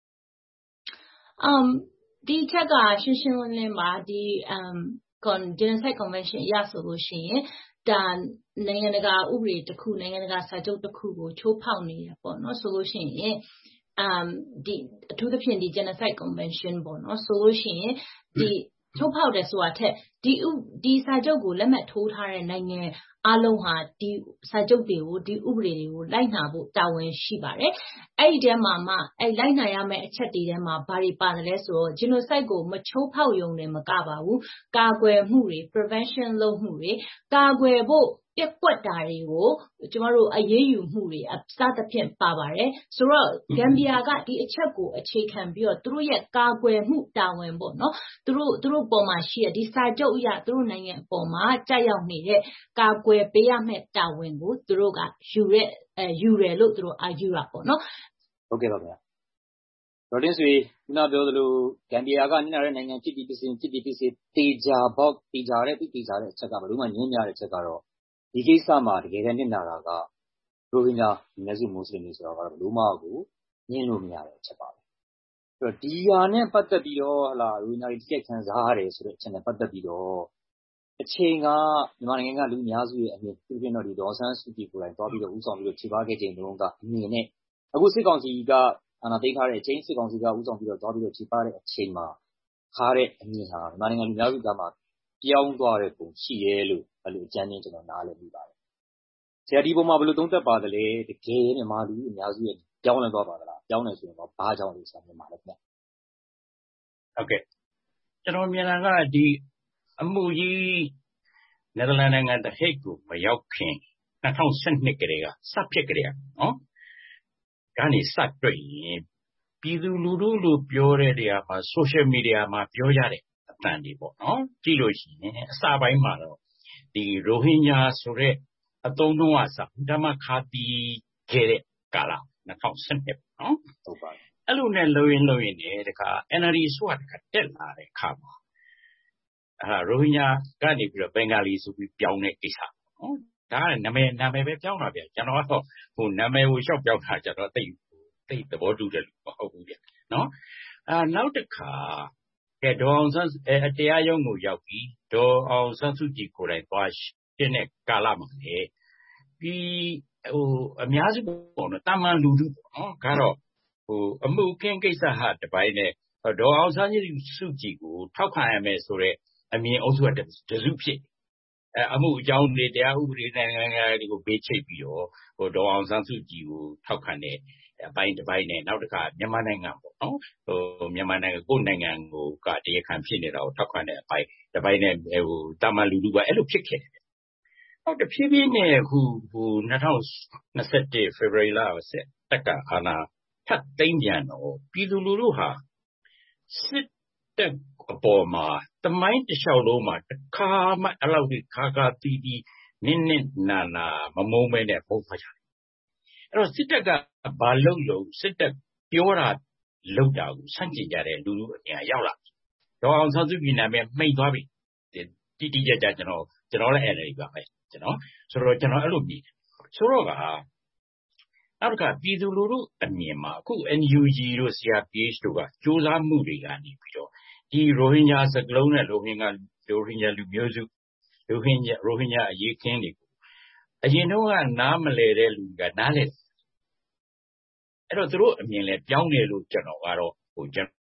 um ဒီချက်ကရှင်းရှင်းလင်းလင်းပါဒီ um genocide convention ရဆိုလို့ရှိရင်ဒါနိုင်ငံတကာဥပဒေတစ်ခုနိုင်ငံတကာစာချုပ်တစ်ခုကိုချိုးဖောက်နေရပေါ့နော်ဆိုလို့ရှိရင် um ဒီအထူးသဖြင့်ဒီ genocide convention ပေါ့နော်ဆိုလို့ရှိရင်ဒီချိုးဖောက်တယ်ဆိုတာထက်ဒီဒီစာချုပ်ကိုလက်မှတ်ထိုးထားတဲ့နိုင်ငံအားလုံးဟာဒီစာချုပ်တွေကိုဒီဥပဒေတွေကိုလိုက်နာဖို့တာဝန်ရှိပါတယ်။အဲ့ဒီထဲမှာမှအဲ့လိုက်နာရမယ့်အချက်တွေထဲမှာဘာတွေပါတယ်လဲဆိုတော့ genocide ကိုမချိုးဖောက်ရုံနဲ့မကပါဘူး။ကာကွယ်မှုတွေ prevention လုပ်မှုတွေကာကွယ်ဖို့ပြက်ကွက်တာတွေကိုကျမတို့အရေးယူမှုတွေအစသဖြင့်ပါပါတယ်။ဆိုတော့ Gambia ကဒီအချက်ကိုအခြေခံပြီးတော့သူတို့ရဲ့ကာကွယ်မှုတာဝန်ပေါ့နော်။သူတို့သူတို့ပေါ်မှာရှိတဲ့ဒီစာချုပ်အရသူတို့နိုင်ငံအပေါ်မှာကြောက်ရောက်နေတဲ့ကာကွယ်ပေးရမယ့်တာဝန်ကိုသူတို့ကယူရဲအဲယူတယ်လို့သူတို့အာယူတာပေါ့နော်ဟုတ်ကဲ့ပါဗျာရော်တင်ဆွေခုနပြောသလိုဂမ်ဘီယာကနင်နာတဲ့နိုင်ငံဖြစ်ပြီးဖြစ်စဉ်ဖြစ်ပြီးဖြစ်စေတေချာပေါက်တေချာတဲ့တိချာတဲ့အချက်ကဘယ်လိုမှညင်းများတဲ့ချက်ကတော့ဒီကိစ္စမှာတကယ်တမ်းနင်နာတာကရိုဟင်ဂျာလူမျိုးစုမွတ်စလင်တွေဆိုတော့ဘယ်လိုမှကိုညင်းလို့မရတဲ့အချက်ပါပဲအဲ့တော့ဒီဟာနဲ့ပတ်သက်ပြီးတော့ဟလာရိုဟင်ဂျာတွေတိကျခံစားရတယ်ဆိုတဲ့အချက်နဲ့ပတ်သက်ပြီးတော့အချိန်ကမြန်မာနိုင်ငံကလူများစုရဲ့အမြင်ပြပြတော့ဒီဒေါ်ဆန်းစုကြည်ကိုယ်တိုင်တွားပြီးတော့ဦးဆောင်ပြီးတော့ခြေပါခဲ့ခြင်းတုန်းကအမြင်နဲ့အခုစစ်ကောင်စီကအာဏာသိမ်းထားတဲ့အချိန်စစ်ကောင်စီကဦးဆောင်ပြီးတော့တွားပြီးတော့ခြေပါတဲ့အချိန်မှာခါတဲ့အမြင်ဟာမြန်မာနိုင်ငံလူများစုကမှပြောင်းသွားတဲ့ပုံရှိရဲလို့အဲ့လိုအကြမ်းင်းကျွန်တော်နားလည်မိပါတယ်ဆရာဒီပုံမှာဘယ်လိုသုံးသပ်ပါသလဲတကယ်မြန်မာလူအများစုရဲ့ပြောင်းလဲသွားပါသလားပြောင်းလဲဆိုရင်တော့ဘာကြောင့်လဲဆရာမြန်မာလည်းပြန်ဟုတ်ကဲ့ကျွန်တော်မြင်တာကဒီအမှုကြီးနယ်သာလန်နိုင်ငံတဟိတ်ကိုမရောက်ခင်၂၀၁၂ကလေးကစဖြစ်ကြတယ်နော်ဒါနေစတွေ့ရင်ပြည်သူလူထုလို့ပြောတဲ့နေရာမှာ social media မှာပြောကြတဲ့အတန်တွေပေါ့နော်ကြည့်လို့ရှိရင်အစပိုင်းမှာတော့ဒီရိုဟင်ဂျာဆိုတဲ့အသုံးနှုန်းအစဓမ္မခါတီခဲ့တဲ့ကာလ၂၀၁၂ပေါ့နော်ဟုတ်ပါတယ်အဲ့လိုနဲ့လုံရင်လုံရင်တခါ N R D ဆိုတာတခါတက်လာတဲ့ခါမှာအဲရိုဟင်ဂျာကနေပြီးတော့ဘင်္ဂါလီဆိုပြီးပြောင်းတဲ့ကိစ္စနော်ဒါကနာမည်နာမည်ပဲပြောင်းတာဗျကျွန်တော်ကတော့ဟိုနာမည်ကိုရှောက်ပြောင်းတာကျွန်တော်သိသိသဘောတူတယ်လို့မဟုတ်ဘူးဗျနော်အာနောက်တစ်ခါကဲဒေါအောင်ဆန်းအဲတရားရုံးကိုရောက်ပြီးဒေါအောင်ဆန်းစုကြည်ကိုယ်တိုင်သွားရှင်းတဲ့ကာလမှာလေဒီဟိုအများစုပေါ့နော်တာမန်လူထုပေါ့နော်ကတော့ဟိုအမှုခင်းကိစ္စဟာတပိုင်းနဲ့ဒေါအောင်ဆန်းစုကြည်ကိုထောက်ခံရမယ်ဆိုတဲ့အမြင်အုပ်စုကတစုဖြစ်အဲအမှုအကြောင်းတွေတရားဥပဒေနိုင်ငံတွေကိုဘေးချိတ်ပြီးတော့ဟိုဒေါအောင်ဆန်းစုကြည်ကိုထောက်ခံတဲ့အပိုင်းတစ်ပိုင်းနဲ့နောက်တစ်ခါမြန်မာနိုင်ငံပေါ့နော်ဟိုမြန်မာနိုင်ငံကိုနိုင်ငံကိုကတရားခံဖြစ်နေတာကိုထောက်ခံတဲ့အပိုင်းတစ်ပိုင်းနဲ့ဟိုတာမန်လူထုကအဲ့လိုဖြစ်ခဲ့တယ်နောက်တစ်ဖြည်းဖြည်းနဲ့ဟိုဟို၂၀၂၁ဖေဖော်ဝါရီလဆက်တက်ကအာဏာထပ်သိမ်းပြန်တော့ပြည်သူလူထုဟာစစ်တပ်အပေါ်မှာတမိုင်းတစ်လျှောက်လုံးမှာတစ်ခါမှအဲ့လောက်ဒီခါခါတီးတီးနင်းနင်းနာနာမမုန်းမဲနဲ့ပုံဖတ်ကြတယ်အဲ့တော့စစ်တပ်ကဘာလုပ်လို့စစ်တပ်ပြောတာလုပ်တာကိုဆန့်ကျင်ကြတဲ့လူလူအများရောက်လာဒေါအောင်ဆန်းစုကြည်နာမည်မှိတ်သွားပြီတိတိကျကျကျွန်တော်ကျွန်တော်လည်းအဲ့ဒါကြီးပါပဲကျွန်တော်ဆိုတော့ကျွန်တော်အဲ့လိုမြင်ဆိုတော့ကနောက်ကပြည်သူလူထုအမြင်မှာအခု N U G တို့ C R P H တို့ကစူးစမ်းမှုတွေကနေပြီးတော့ဒီရိုဟင်ဂျာစကလုံးနဲ့ရိုဟင်ဂျာရိုဟင်ဂျာလူမျိုးစုရိုဟင်ဂျာရိုဟင်ဂျာအရေးခင်းတွေကိုအရင်တော့ကနားမလဲတဲ့လူကနားလဲအဲ့တော့သူတို့အမြင်လဲပြောင်းတယ်လို့ကျွန်တော်ကတော့ဟိုကျွန်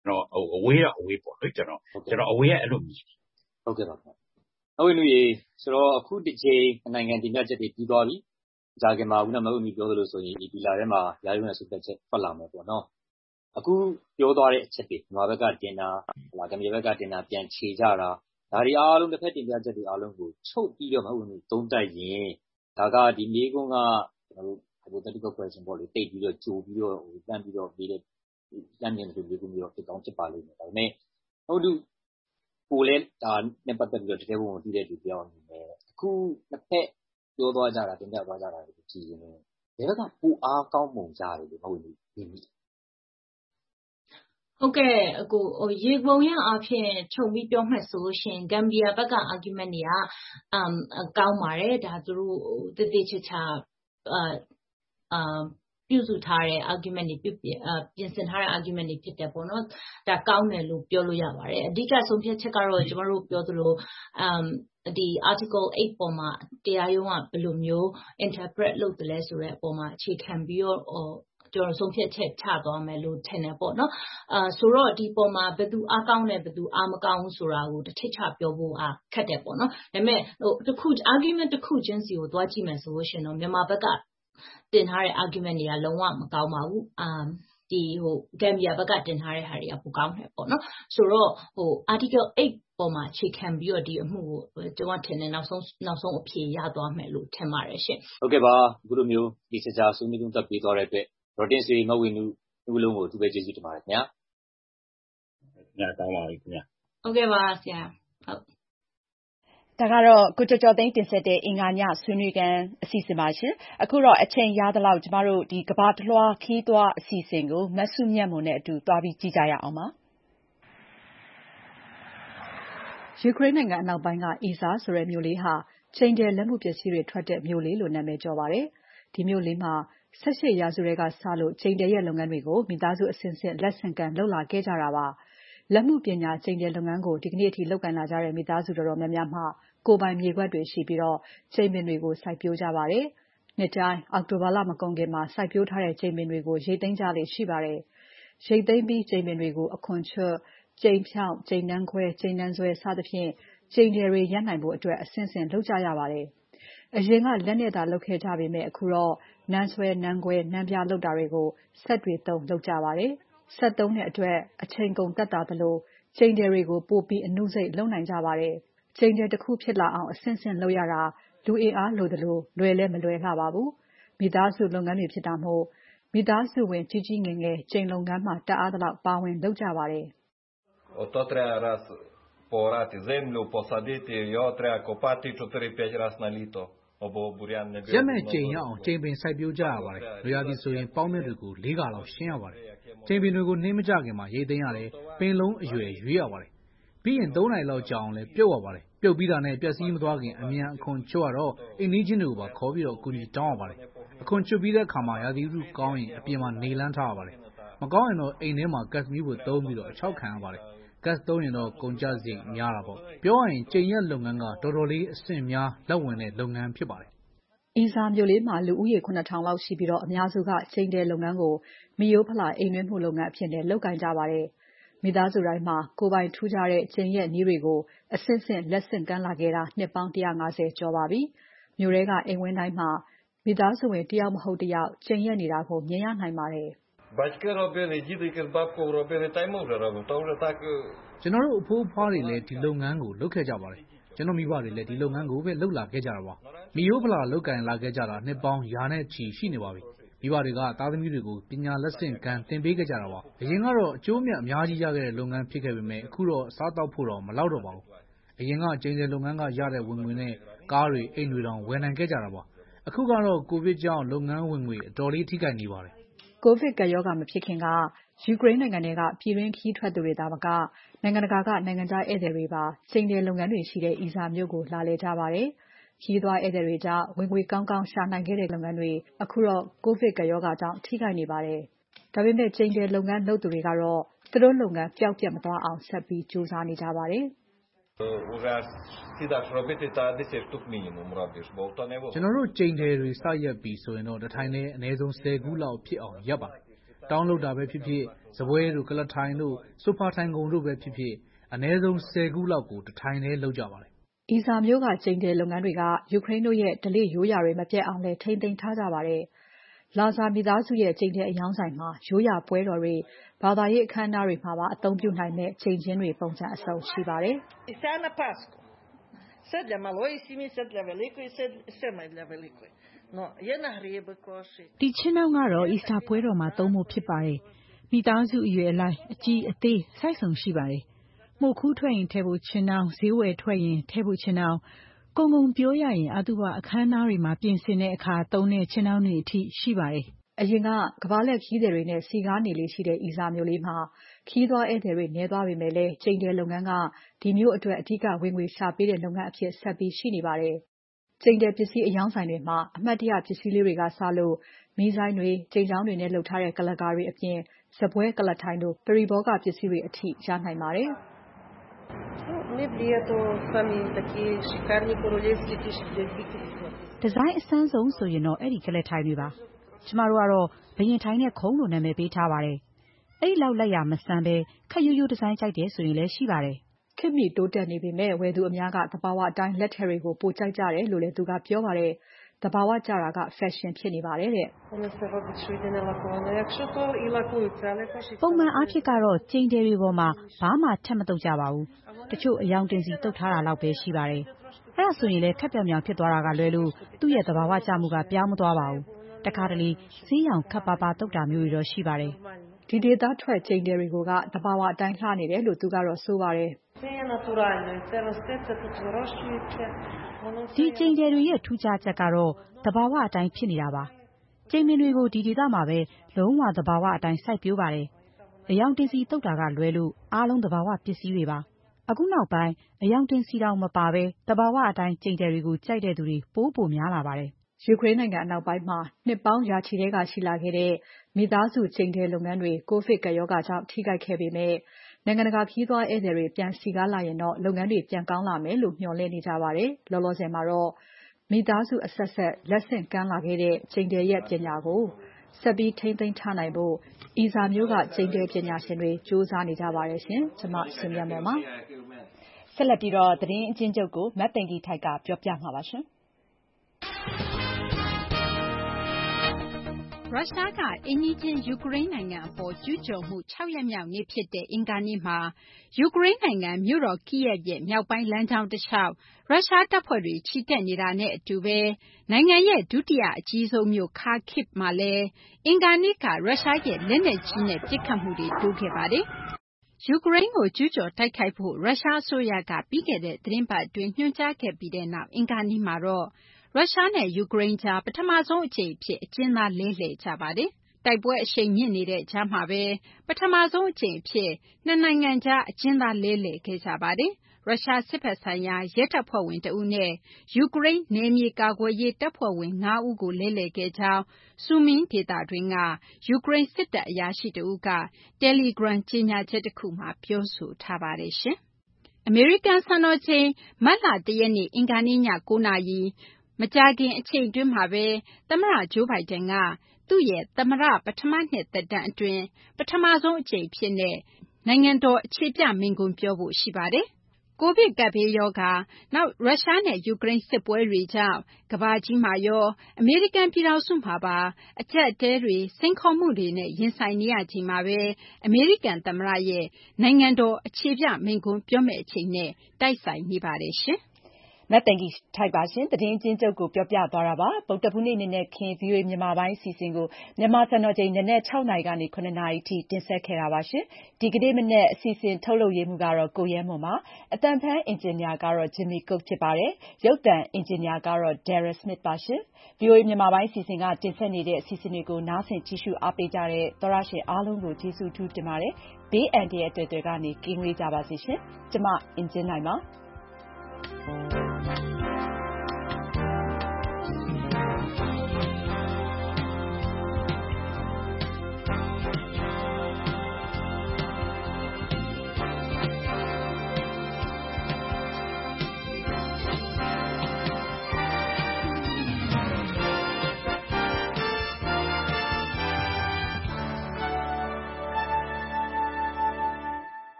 တော်အဝေးတော့အဝေးပေါ့လေကျွန်တော်ကျွန်တော်အဝေးကအဲ့လိုမြင်ဟုတ်ကဲ့ပါခင်ဗျအဝေးလူကြီးဆိုတော့အခုတစ်ချိန်နိုင်ငံတင်ပြချက်တွေပြီးသွားပြီကြာခင်မှာခုနမဟုတ်မီပြောသလိုဆိုရင်ဒီလာထဲမှာရာရုံးနဲ့ဆုတ်ချက်ထွက်လာမယ်ပေါ့နော်အခုပြောသွားတဲ့အချက်တွေမြန်မာဘက်ကတင်တာလာကမြေဘက်ကတင်တာပြန်ခြေကြတာဒါတွေအားလုံးတစ်ဖက်တင်ပြချက်တွေအားလုံးကိုချုပ်ပြီးတော့မဟုတ်ဘူးသုံးတိုက်ရင်ဒါကဒီမေးခွန်းကကျွန်တော်တို့ hypothetical question ပေါ့လေတိတ်ပြီးတော့ကြိုပြီးတော့ဟိုတန်းပြီးတော့ပြီးတဲ့လမ်းမြင်တဲ့လူမျိုးမျိုးဖြစ်ကောင်းဖြစ်ပါလိမ့်မယ်ဒါပေမဲ့ဟုတ်လူကိုလည်းဒါနဲ့ပတ်သက်ပြီးတော့တကယ်ဘုံကိုတည်တဲ့လူပြောင်းနေတယ်အခုတစ်ဖက်ပြောသွားကြတာတင်ပြသွားကြတာကိုကြည့်ရင်လည်းဒီဘက်ကပူအားကောင်းပုံကြတယ်လို့မဟုတ်ဘူးဒီနေ့ဟုတ်ကဲ့အခုဟိုရေပုံရအဖြစ်ချုပ်ပြီးပြောမှတ်ဆိုရှင်ဂမ်ဘီယာဘက်က argument တွေကအမ်ကောင်းပါတယ်ဒါသူတို့တည်တည်ချာချာအာအာပြုစုထားတဲ့ argument တွေပြုပြင်ဆင်ထားတဲ့ argument တွေဖြစ်တယ်ပေါ့နော်ဒါကောင်းတယ်လို့ပြောလို့ရပါတယ်အဓိကဆုံးဖြတ်ချက်ကတော့ကျွန်တော်တို့ပြောသလိုအမ်ဒီ article eight ပေါ်မှာတရားရုံးကဘယ်လိုမျိုး interpret လုပ်တယ်လဲဆိုတဲ့အပေါ်မှာအခြေခံပြီးတော့ကျွန်တော်ဆုံးဖြတ်ချက်ချသွားမယ်လို့ထင်တယ်ပေါ့နော်အာဆိုတော့ဒီပေါ်မှာဘယ်သူအားကောင်းတယ်ဘယ်သူအားမကောင်းဘူးဆိုတာကိုတစ်ထစ်ချပြောဖို့အားခက်တယ်ပေါ့နော်ဒါပေမဲ့ဟိုတစ်ခု argument တစ်ခုချင်းစီကိုသွားကြည့်မယ်ဆိုလို့ရှင်တော့မြန်မာဘက်ကတင်ထားတဲ့ argument တွေကလုံးဝမကောင်းပါဘူးအာဒီဟိုဂမ်ဘီယာဘက်ကတင်ထားတဲ့ဟာတွေကပိုကောင်းတယ်ပေါ့နော်ဆိုတော့ဟို article eight ပေါ်မှာအခြေခံပြီးတော့ဒီအမှုကိုကျွန်တော်ထင်တယ်နောက်ဆုံးနောက်ဆုံးအဖြေရသွားမယ်လို့ထင်ပါတယ်ရှင်ဟုတ်ကဲ့ပါအခုလိုမျိုးဒီစကြာဆွေးနွေးသုံးသပ်ပေးသွားတဲ့အတွက်ရော်တင်ဆွေမဝင်းဦးဦးလုံးကိုသူပဲကျေးဇူးတင်ပါတယ်ခင်ဗျာညတောင်းပါပြီခင်ဗျာဟုတ်ကဲ့ပါဆရာဟုတ်ဒါကတော့ကိုကျော်ကျော်သိန်းတင်ဆက်တဲ့အင်္ဂါညဆွေးနွေးခန်းအစီအစဉ်ပါရှင်အခုတော့အချိန်ရသလောက်ကျမတို့ဒီကဘာတလွှားခီးသွွားအစီအစဉ်ကိုမဆုမြတ်မွန်နဲ့အတူတွားပြီးကြည့်ကြရအောင်ပါယူကရိန်းနိုင်ငံအနောက်ပိုင်းကအီဇာဆိုတဲ့မြို့လေးဟာချိန်တယ်လက်မှုပစ္စည်းတွေထွက်တဲ့မြို့လေးလို့နာမည်ကျော်ပါတယ်ဒီမြို့လေးမှာ၁၈ရာစုထဲကစလို့ချိန်တယ်ရဲ့လုပ်ငန်းတွေကိုမိသားစုအဆင့်ဆင့်လက်ဆင့်ကမ်းလုပ်လာခဲ့ကြတာပါလက်မှုပညာချိန်တယ်လုပ်ငန်းကိုဒီကနေ့အထိလုပ်ကိုင်လာကြတဲ့မိသားစုတော်တော်များများမှကိုယ်ပိုင်မြေကွက်တွေရှိပြီးတော့ချိန်ပင်တွေကိုစိုက်ပျိုးကြပါတယ်နှစ်တိုင်းအောက်တိုဘာလမကုန်ခင်မှာစိုက်ပျိုးထားတဲ့ချိန်ပင်တွေကိုရိတ်သိမ်းကြလေရှိပါတယ်ရိတ်သိမ်းပြီးချိန်ပင်တွေကိုအခွန်ချွတ်ချိန်ဖြောင်းချိန်နှန်းခွဲချိန်နှန်းဆွဲစသဖြင့်ချိန်တယ်တွေရပ်နိုင်ဖို့အတွက်အဆင့်ဆင့်လုပ်ကြရပါတယ်အရင်ကလက်နဲ့သာလုပ်ခဲ့ကြပေမဲ့အခုတော့နန်းဆွဲနန်းခွဲနန်းပြလုပ်တာတွေကိုစက်တွေသုံးလုပ်ကြပါတယ်စက်သုံးတဲ့အတွက်အချိန်ကုန်သက်သာသလိုချိန်တယ်တွေကိုပိုပြီးအနုစိတ်လုပ်နိုင်ကြပါတယ်ချိန်တယ်တစ်ခုဖြစ်လာအောင်အဆင့်ဆင့်လုပ်ရတာလူအင်အားလိုသလိုလွယ်လဲမလွယ်လှပါဘူးမိသားစုလုပ်ငန်းတွေဖြစ်တာမို့မိသားစုဝင်ကြီးကြီးငယ်ငယ်ချိန်လုပ်ငန်းမှာတအားသလောက်ပါဝင်လုပ်ကြပါတယ် Ото треба раз поорати землю, посадити, його треба копати чотири-п'ять раз на літо. ရက်မဲ့ကြိမ်ရအောင်ကြိမ်ပင်စိုက်ပျိုးကြရပါတယ်။လူရသည်ဆိုရင်ပေါင်းမြတ်တွေကိုလေးခါလောက်ရှင်းရပါတယ်။ကြိမ်ပင်တွေကိုနှင်းမကြခင်မှာရိတ်သိမ်းရတယ်။ပင်လုံးအရွယ်ရွေးရပါတယ်။ပြီးရင်သုံးနာရီလောက်ကြာအောင်လဲပြုတ်ရပါတယ်။ပြုတ်ပြီးတာနဲ့ပျက်စီးမသွားခင်အမြန်အခွန်ချွတ်ရတော့အိမ်နီးချင်းတွေကိုပါခေါ်ပြီးတော့အကူအညီတောင်းရပါတယ်။အခွန်ချွတ်ပြီးတဲ့အခါမှာရာသီဥတုကောင်းရင်အပြင်မှာနေလန်းထားရပါတယ်။မကောင်းရင်တော့အိမ်ထဲမှာဂတ်မီးကိုသုံးပြီးတော့အခြောက်ခံရပါတယ်။ဂတ်သုံးရင်တော့ကုန်ကျစရိတ်များတာပေါ့။ပြောရရင်ကြိမ်ရက်လုပ်ငန်းကတော်တော်လေးအဆင့်များလက်ဝင်တဲ့လုပ်ငန်းဖြစ်ပါတယ်။အီဇာမြို့လေးမှာလူဦးရေခုနှစ်ထောင်လောက်ရှိပြီးတော့အများစုကချိန်တယ်လုပ်ငန်းကိုမီးရိုးဖလာအိမ်တွင်းမှုလုပ်ငန်းအဖြစ်နဲ့လုပ်ကိုင်ကြပါတယ်။မိသားစုတိုင်းမှာကိုယ်ပိုင်ထူးခြားတဲ့ချိန်ရက်နည်းတွေကိုအဆင့်ဆင့်လက်ဆင့်ကမ်းလာခဲ့တာနှစ်ပေါင်းone hundred fiftyကျော်ပါပြီ။မြို့ထဲကအိမ်ဝင်းတိုင်းမှာမိသားစုဝင်တယောက်မဟုတ်တယောက်ချိန်ရက်နေတာကိုမြင်ရနိုင်ပါတယ်။ Батьки робили, дідики з бабкою робили, та й ми вже робимо. То вже так ကျွန်တော်တို့အဖိုးအဖွားတွေလည်းဒီလုပ်ငန်းကိုလုပ်ခဲ့ကြပါတယ်။ကျွန်တော်မိဘတွေလည်းဒီလုပ်ငန်းကိုပဲလုပ်လာခဲ့ကြတာပါ။မီးရိုးဖလာလုပ်ကိုင်လာခဲ့ကြတာနှစ်ပေါင်းရာနဲ့ချီရှိနေပါပြီ။မိဘတွေကသားသမီးတွေကိုပညာလက်ဆင့်ကမ်းသင်ပေးခဲ့ကြတာပါ။အရင်ကတော့အကျိုးအမြတ်အများကြီးရခဲ့တဲ့လုပ်ငန်းဖြစ်ခဲ့ပေမဲ့အခုတော့စားတောက်ဖို့တော့မလောက်တော့ပါဘူး။အရင်ကချိန်တယ်လုပ်ငန်းကရတဲ့ဝင်ငွေနဲ့ကားတွေအိမ်တွေတောင်ဝယ်နိုင်ခဲ့ကြတာပါ။အခုကတော့ကိုဗစ်ကြောင့်လုပ်ငန်းဝင်ငွေအတော်လေးထိခိုက်နေပါတယ်။ကိုဗစ်ကပ်ရောဂါမဖြစ်ခင်ကယူကရိန်းနိုင်ငံထဲကပြည်တွင်းခရီးထွက်သူတွေသာမကနိုင်ငံတကာကနိုင်ငံခြားဧည့်သည်တွေပါချိန်တယ်လုပ်ငန်းတွေရှိတဲ့အီဇာမြို့ကိုလာလည်ကြပါတယ်။ခရီးသွားဧည့်သည်တွေကြားဝင်ငွေကောင်းကောင်းရှာနိုင်ခဲ့တဲ့လုပ်ငန်းတွေအခုတော့ကိုဗစ်ကပ်ရောဂါကြောင့်ထိခိုက်နေပါတယ်။ဒါပေမဲ့ချိန်တယ်လုပ်ငန်းလုပ်သူတွေကတော့သူတို့လုပ်ငန်းပျောက်ပြတ်မသွားအောင်ဆက်ပြီးကြိုးစားနေကြပါတယ်။ Сідаш робити та десять штук мінімум робиш, бо то не ကျွန်တော်တို့ချိန်တယ်တွေစရက်ပြီဆိုရင်တော့တစ်ထိုင်နဲ့အနည်းဆုံးtenခုလောက်ဖြစ်အောင်ရပ်ပါတယ်တောင်းလုပ်တာပဲဖြစ်ဖြစ်၊စားပွဲတို့၊ကုလားထိုင်တို့၊ဆိုဖာထိုင်ခုံတို့ပဲဖြစ်ဖြစ်အနည်းဆုံးဆယ်ခုလောက်ကိုတထိုင်တည်းလုပ်ကြပါတယ်။အီဇာမြို့ကကြိမ်တယ်လုပ်ငန်းတွေကယူကရိန်းတို့ရဲ့ဓလေ့ရိုးရာတွေမပျက်အောင်လည်းထိန်းသိမ်းထားကြပါတယ်။လာဇာမိသားစုရဲ့ကြိမ်တယ်အယောင်းဆိုင်မှာရိုးရာပွဲတော်တွေ၊ဘာသာရေးအခမ်းအနားတွေမှာပါအသုံးပြုနိုင်မယ့်ကြိမ်ချင်းတွေပုံစံအစုံရှိပါတယ်။ "ဒီချင်းတောင်းကတော့အီစတာပွဲတော်မှာသုံးဖို့ဖြစ်ပါတယ်။မိသားစုအရွယ်အလိုက်အကြီးအသေးဆိုက်စုံရှိပါတယ်။မှုတ်ခူးထွက်ရင်ထည့်ဖို့ချင်းတောင်း၊ဈေးဝယ်ထွက်ရင်ထည့်ဖို့ချင်းတောင်း၊ကုန်ကုန်ပြောရရင်အသုဘအခမ်းအနားတွေမှာပြင်ဆင်တဲ့အခါသုံးတဲ့ချင်းတောင်းတွေအထိရှိပါတယ်။ "အရင်ကကမ္ဘာလှည့်ခရီးသည်တွေနဲ့စည်ကားနေလေ့ရှိတဲ့အီဇာမြို့လေးမှာခရီးသွားဧည့်သည်တွေနည်းသွားပေမဲ့လည်းကြိမ်တယ်လုပ်ငန်းကဒီမြို့အတွက်အဓိကဝင်ငွေရှာပေးတဲ့လုပ်ငန်းအဖြစ်ဆက်ပြီးရှိနေပါတယ်။ကြိမ်တယ်ပစ္စည်းအရောင်းဆိုင်တွေမှာအမှတ်တရပစ္စည်းလေးတွေကစလို့မီးဇိုင်းတွေ၊ကြိမ်ချောင်းတွေနဲ့လုပ်ထားတဲ့ကုလားကာတွေအပြင်စားပွဲ၊ကုလားထိုင်တို့ပရိဘောဂပစ္စည်းတွေအထိရနိုင်ပါတယ်။ "ဒီဇိုင်းအဆန်းဆုံးဆိုရင်တော့အဲဒီကုလားထိုင်တွေပါ။ကျမတို့ကတော့ဘုရင်ထိုင်တဲ့ခုံလို့နာမည်ပေးထားပါတယ်။အဲဒီလောက်လက်ရာမဆန်းဘဲခပ်ရိုးရိုးဒီဇိုင်းကြိုက်တယ်ဆိုရင်လည်းရှိပါတယ်။ "ခေတ်မီတိုးတက်နေပေမဲ့ဝယ်သူအများကသဘာဝအတိုင်းလက်ထည်တွေကိုပိုကြိုက်ကြတယ်လို့လည်းသူကပြောပါတယ်။သဘာဝကျတာကဖက်ရှင်ဖြစ်နေပါတယ်တဲ့။ပုံမှန်အားဖြင့်ကတော့ကြိမ်တယ်တွေပေါ်မှာဘာမှထပ်မသုတ်ကြပါဘူး။တချို့အရောင်တင်စီသုတ်ထားတာလောက်ပဲရှိပါတယ်။အဲဒါဆိုရင်လည်းခပ်ပြောင်ပြောင်ဖြစ်သွားတာကလွဲလို့သူ့ရဲ့သဘာဝကျမှုကပြောင်းမသွားပါဘူး။တခါတလေဈေးရောင်ခပ်ပါးပါးသုတ်တာမျိုးတွေတော့ရှိပါတယ်။"ဒီဒေသထွက်ကြိမ်တယ်တွေကိုကသဘာဝအတိုင်းလှနေတယ်လို့သူကတော့ဆိုပါတယ်။ဒီကြိမ်တယ်တွေရဲ့ထူးခြားချက်ကတော့သဘာဝအတိုင်းဖြစ်နေတာပါ။ကြိမ်ပင်တွေကိုဒီဒေသမှာပဲလုံးဝသဘာဝအတိုင်းစိုက်ပျိုးပါတယ်။အရောင်တင်စီသုတ်တာကလွဲလို့အားလုံးသဘာဝပစ္စည်းတွေပါ။အခုနောက်ပိုင်းအရောင်တင်စီတောင်မပါဘဲသဘာဝအတိုင်းကြိမ်တယ်တွေကိုကြိုက်တဲ့သူတွေပိုပိုများလာပါတယ်။ယူကရိန်းနိုင်ငံအနောက်ပိုင်းမှာနှစ်ပေါင်းရာချီထဲကရှိလာခဲ့တဲ့မိသားစုကြိမ်တယ်လုပ်ငန်းတွေကိုဗစ်ကပ်ရောဂါကြောင့်ထိခိုက်ခဲ့ပေမဲ့နိုင်ငံတကာခရီးသွားဧည့်သည်တွေပြန်စည်ကားလာရင်တော့လုပ်ငန်းတွေပြန်ကောင်းလာမယ်လို့မျှော်လင့်နေကြပါတယ်။လောလောဆယ်မှာတော့မိသားစုအဆက်ဆက်လက်ဆင့်ကမ်းလာခဲ့တဲ့ကြိမ်တယ်ရဲ့ပညာကိုဆက်ပြီးထိန်းသိမ်းထားနိုင်ဖို့အီဇာမြို့ကကြိမ်တယ်ပညာရှင်တွေကြိုးစားနေကြပါတယ်ရှင်။ကျွန်မရှင်မြတ်မော်ပါ။ဆက်လက်ပြီးတော့သတင်းအကျဉ်းချုပ်ကိုမသိင်္ဂီထိုက်ကပြောပြမှာပါရှင်။ရုရှားကအိမ်နီးချင်းယူကရိန်းနိုင်ငံအပေါ်ကျူးကျော်မှု၆ရက်မြောက်နေ့ဖြစ်တဲ့အင်္ဂါနေ့မှာယူကရိန်းနိုင်ငံမြို့တော် Kyiv ရဲ့မြောက်ပိုင်းလမ်းကြောင်းတလျှောက်ရုရှားတပ်ဖွဲ့တွေချီတက်နေတာနဲ့အတူပဲနိုင်ငံရဲ့ဒုတိယအကြီးဆုံးမြို့ Kharkiv မှာလည်းအင်္ဂါနေ့ကရုရှားရဲ့လက်နက်ကြီးနဲ့ပစ်ခတ်မှုတွေတိုးခဲ့ပါတယ်။ယူကရိန်းကိုကျူးကျော်တိုက်ခိုက်ဖို့ရုရှားအစိုးရကပြီးခဲ့တဲ့သီတင်းပတ်အတွင်းညွှန်ကြားခဲ့ပြီးတဲ့နောက်အင်္ဂါနေ့မှာတော့ရုရှားနဲ့ယူကရိန်းကြားပထမဆုံးအကြိမ်အဖြစ်အကျဉ်းသားလဲလှယ်ကြပါတယ်။တိုက်ပွဲအရှိန်မြင့်နေတဲ့ကြားမှာပဲပထမဆုံးအကြိမ်အဖြစ်နှစ်နိုင်ငံကြားအကျဉ်းသားလဲလှယ်ခဲ့ကြပါတယ်။ရုရှားစစ်ဘက်ဆိုင်ရာရဲတပ်ဖွဲ့ဝင်တဦးနဲ့ယူကရိန်းနယ်မြေကာကွယ်ရေးတပ်ဖွဲ့ဝင်၅ဦးကိုလဲလှယ်ခဲ့ကြောင်းဆူမင်းဒေသတွင်းကယူကရိန်းစစ်တပ်အရာရှိတဦးကတယ်လီဂရမ်ကြေညာချက်တခုမှာပြောဆိုထားပါတယ်။အမေရိကန်စံတော်ချိန်မတ်လ၁ရက်နေ့အင်္ဂါနေ့ည၉နာရီမကြာခင်အချိန်အတွင်းမှာပဲသမ္မတ Joe Biden ကသူ့ရဲ့သမ္မတပထမနှစ်သက်တမ်းအတွင်းပထမဆုံးအကြိမ်အဖြစ်နိုင်ငံတော်အခြေပြမိန့်ခွန်းပြောဖို့ရှိပါတယ်။ကိုဗစ်ကပ်ဘေးရောဂါ၊နောက်ရုရှားနဲ့ယူကရိန်းစစ်ပွဲတွေကြောင့်ကမ္ဘာကြီးမှာရောအမေရိကန်ပြည်ထောင်စုမှာပါအကျပ်အတည်းတွေ၊စိန်ခေါ်မှုတွေနဲ့ရင်ဆိုင်နေရချိန်မှာပဲအမေရိကန်သမ္မတရဲ့နိုင်ငံတော်အခြေပြမိန့်ခွန်းပြောမယ့်အချိန်နဲ့တိုက်ဆိုင်နေပါတယ်ရှင်။မသိင်္ဂီထိုက်ပါရှင်။သတင်းအကျဉ်းချုပ်ကိုပြောပြသွားတာပါ။ဗုဒ္ဓဟူးနေ့နံနက်ခင်း ဗွီအိုအေမြန်မာပိုင်းအစီအစဉ်ကိုမြန်မာစံတော်ချိန်နံနက်၆နာရီကနေ၇နာရီထိတင်ဆက်ခဲ့တာပါရှင်။ဒီကနေ့မနက်အစီအစဉ်ထုတ်လုပ်ရေးမှူးကတော့ကိုရဲမွန်ပါ။အသံဖမ်းအင်ဂျင်နီယာကတော့ Jimmy Cook ဖြစ်ပါတယ်။ရုပ်သံအင်ဂျင်နီယာကတော့ Darren Smith ပါရှင်။ ဗွီအိုအေမြန်မာပိုင်းအစီအစဉ်ကတင်ဆက်နေတဲ့အစီအစဉ်တွေကိုနားဆင်ကြည့်ရှုအားပေးကြတဲ့သောတရှင်အားလုံးကိုကျေးဇူးအထူးတင်ပါတယ်။ဘေးအန္တရာယ်အသွယ်သွယ်ကနေကင်းဝေးကြပါစေရှင်။ကျွန်မအင်ဂျင်နိုင်ပါ။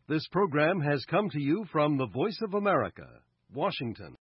This program has come to you from the Voice of America, Washington.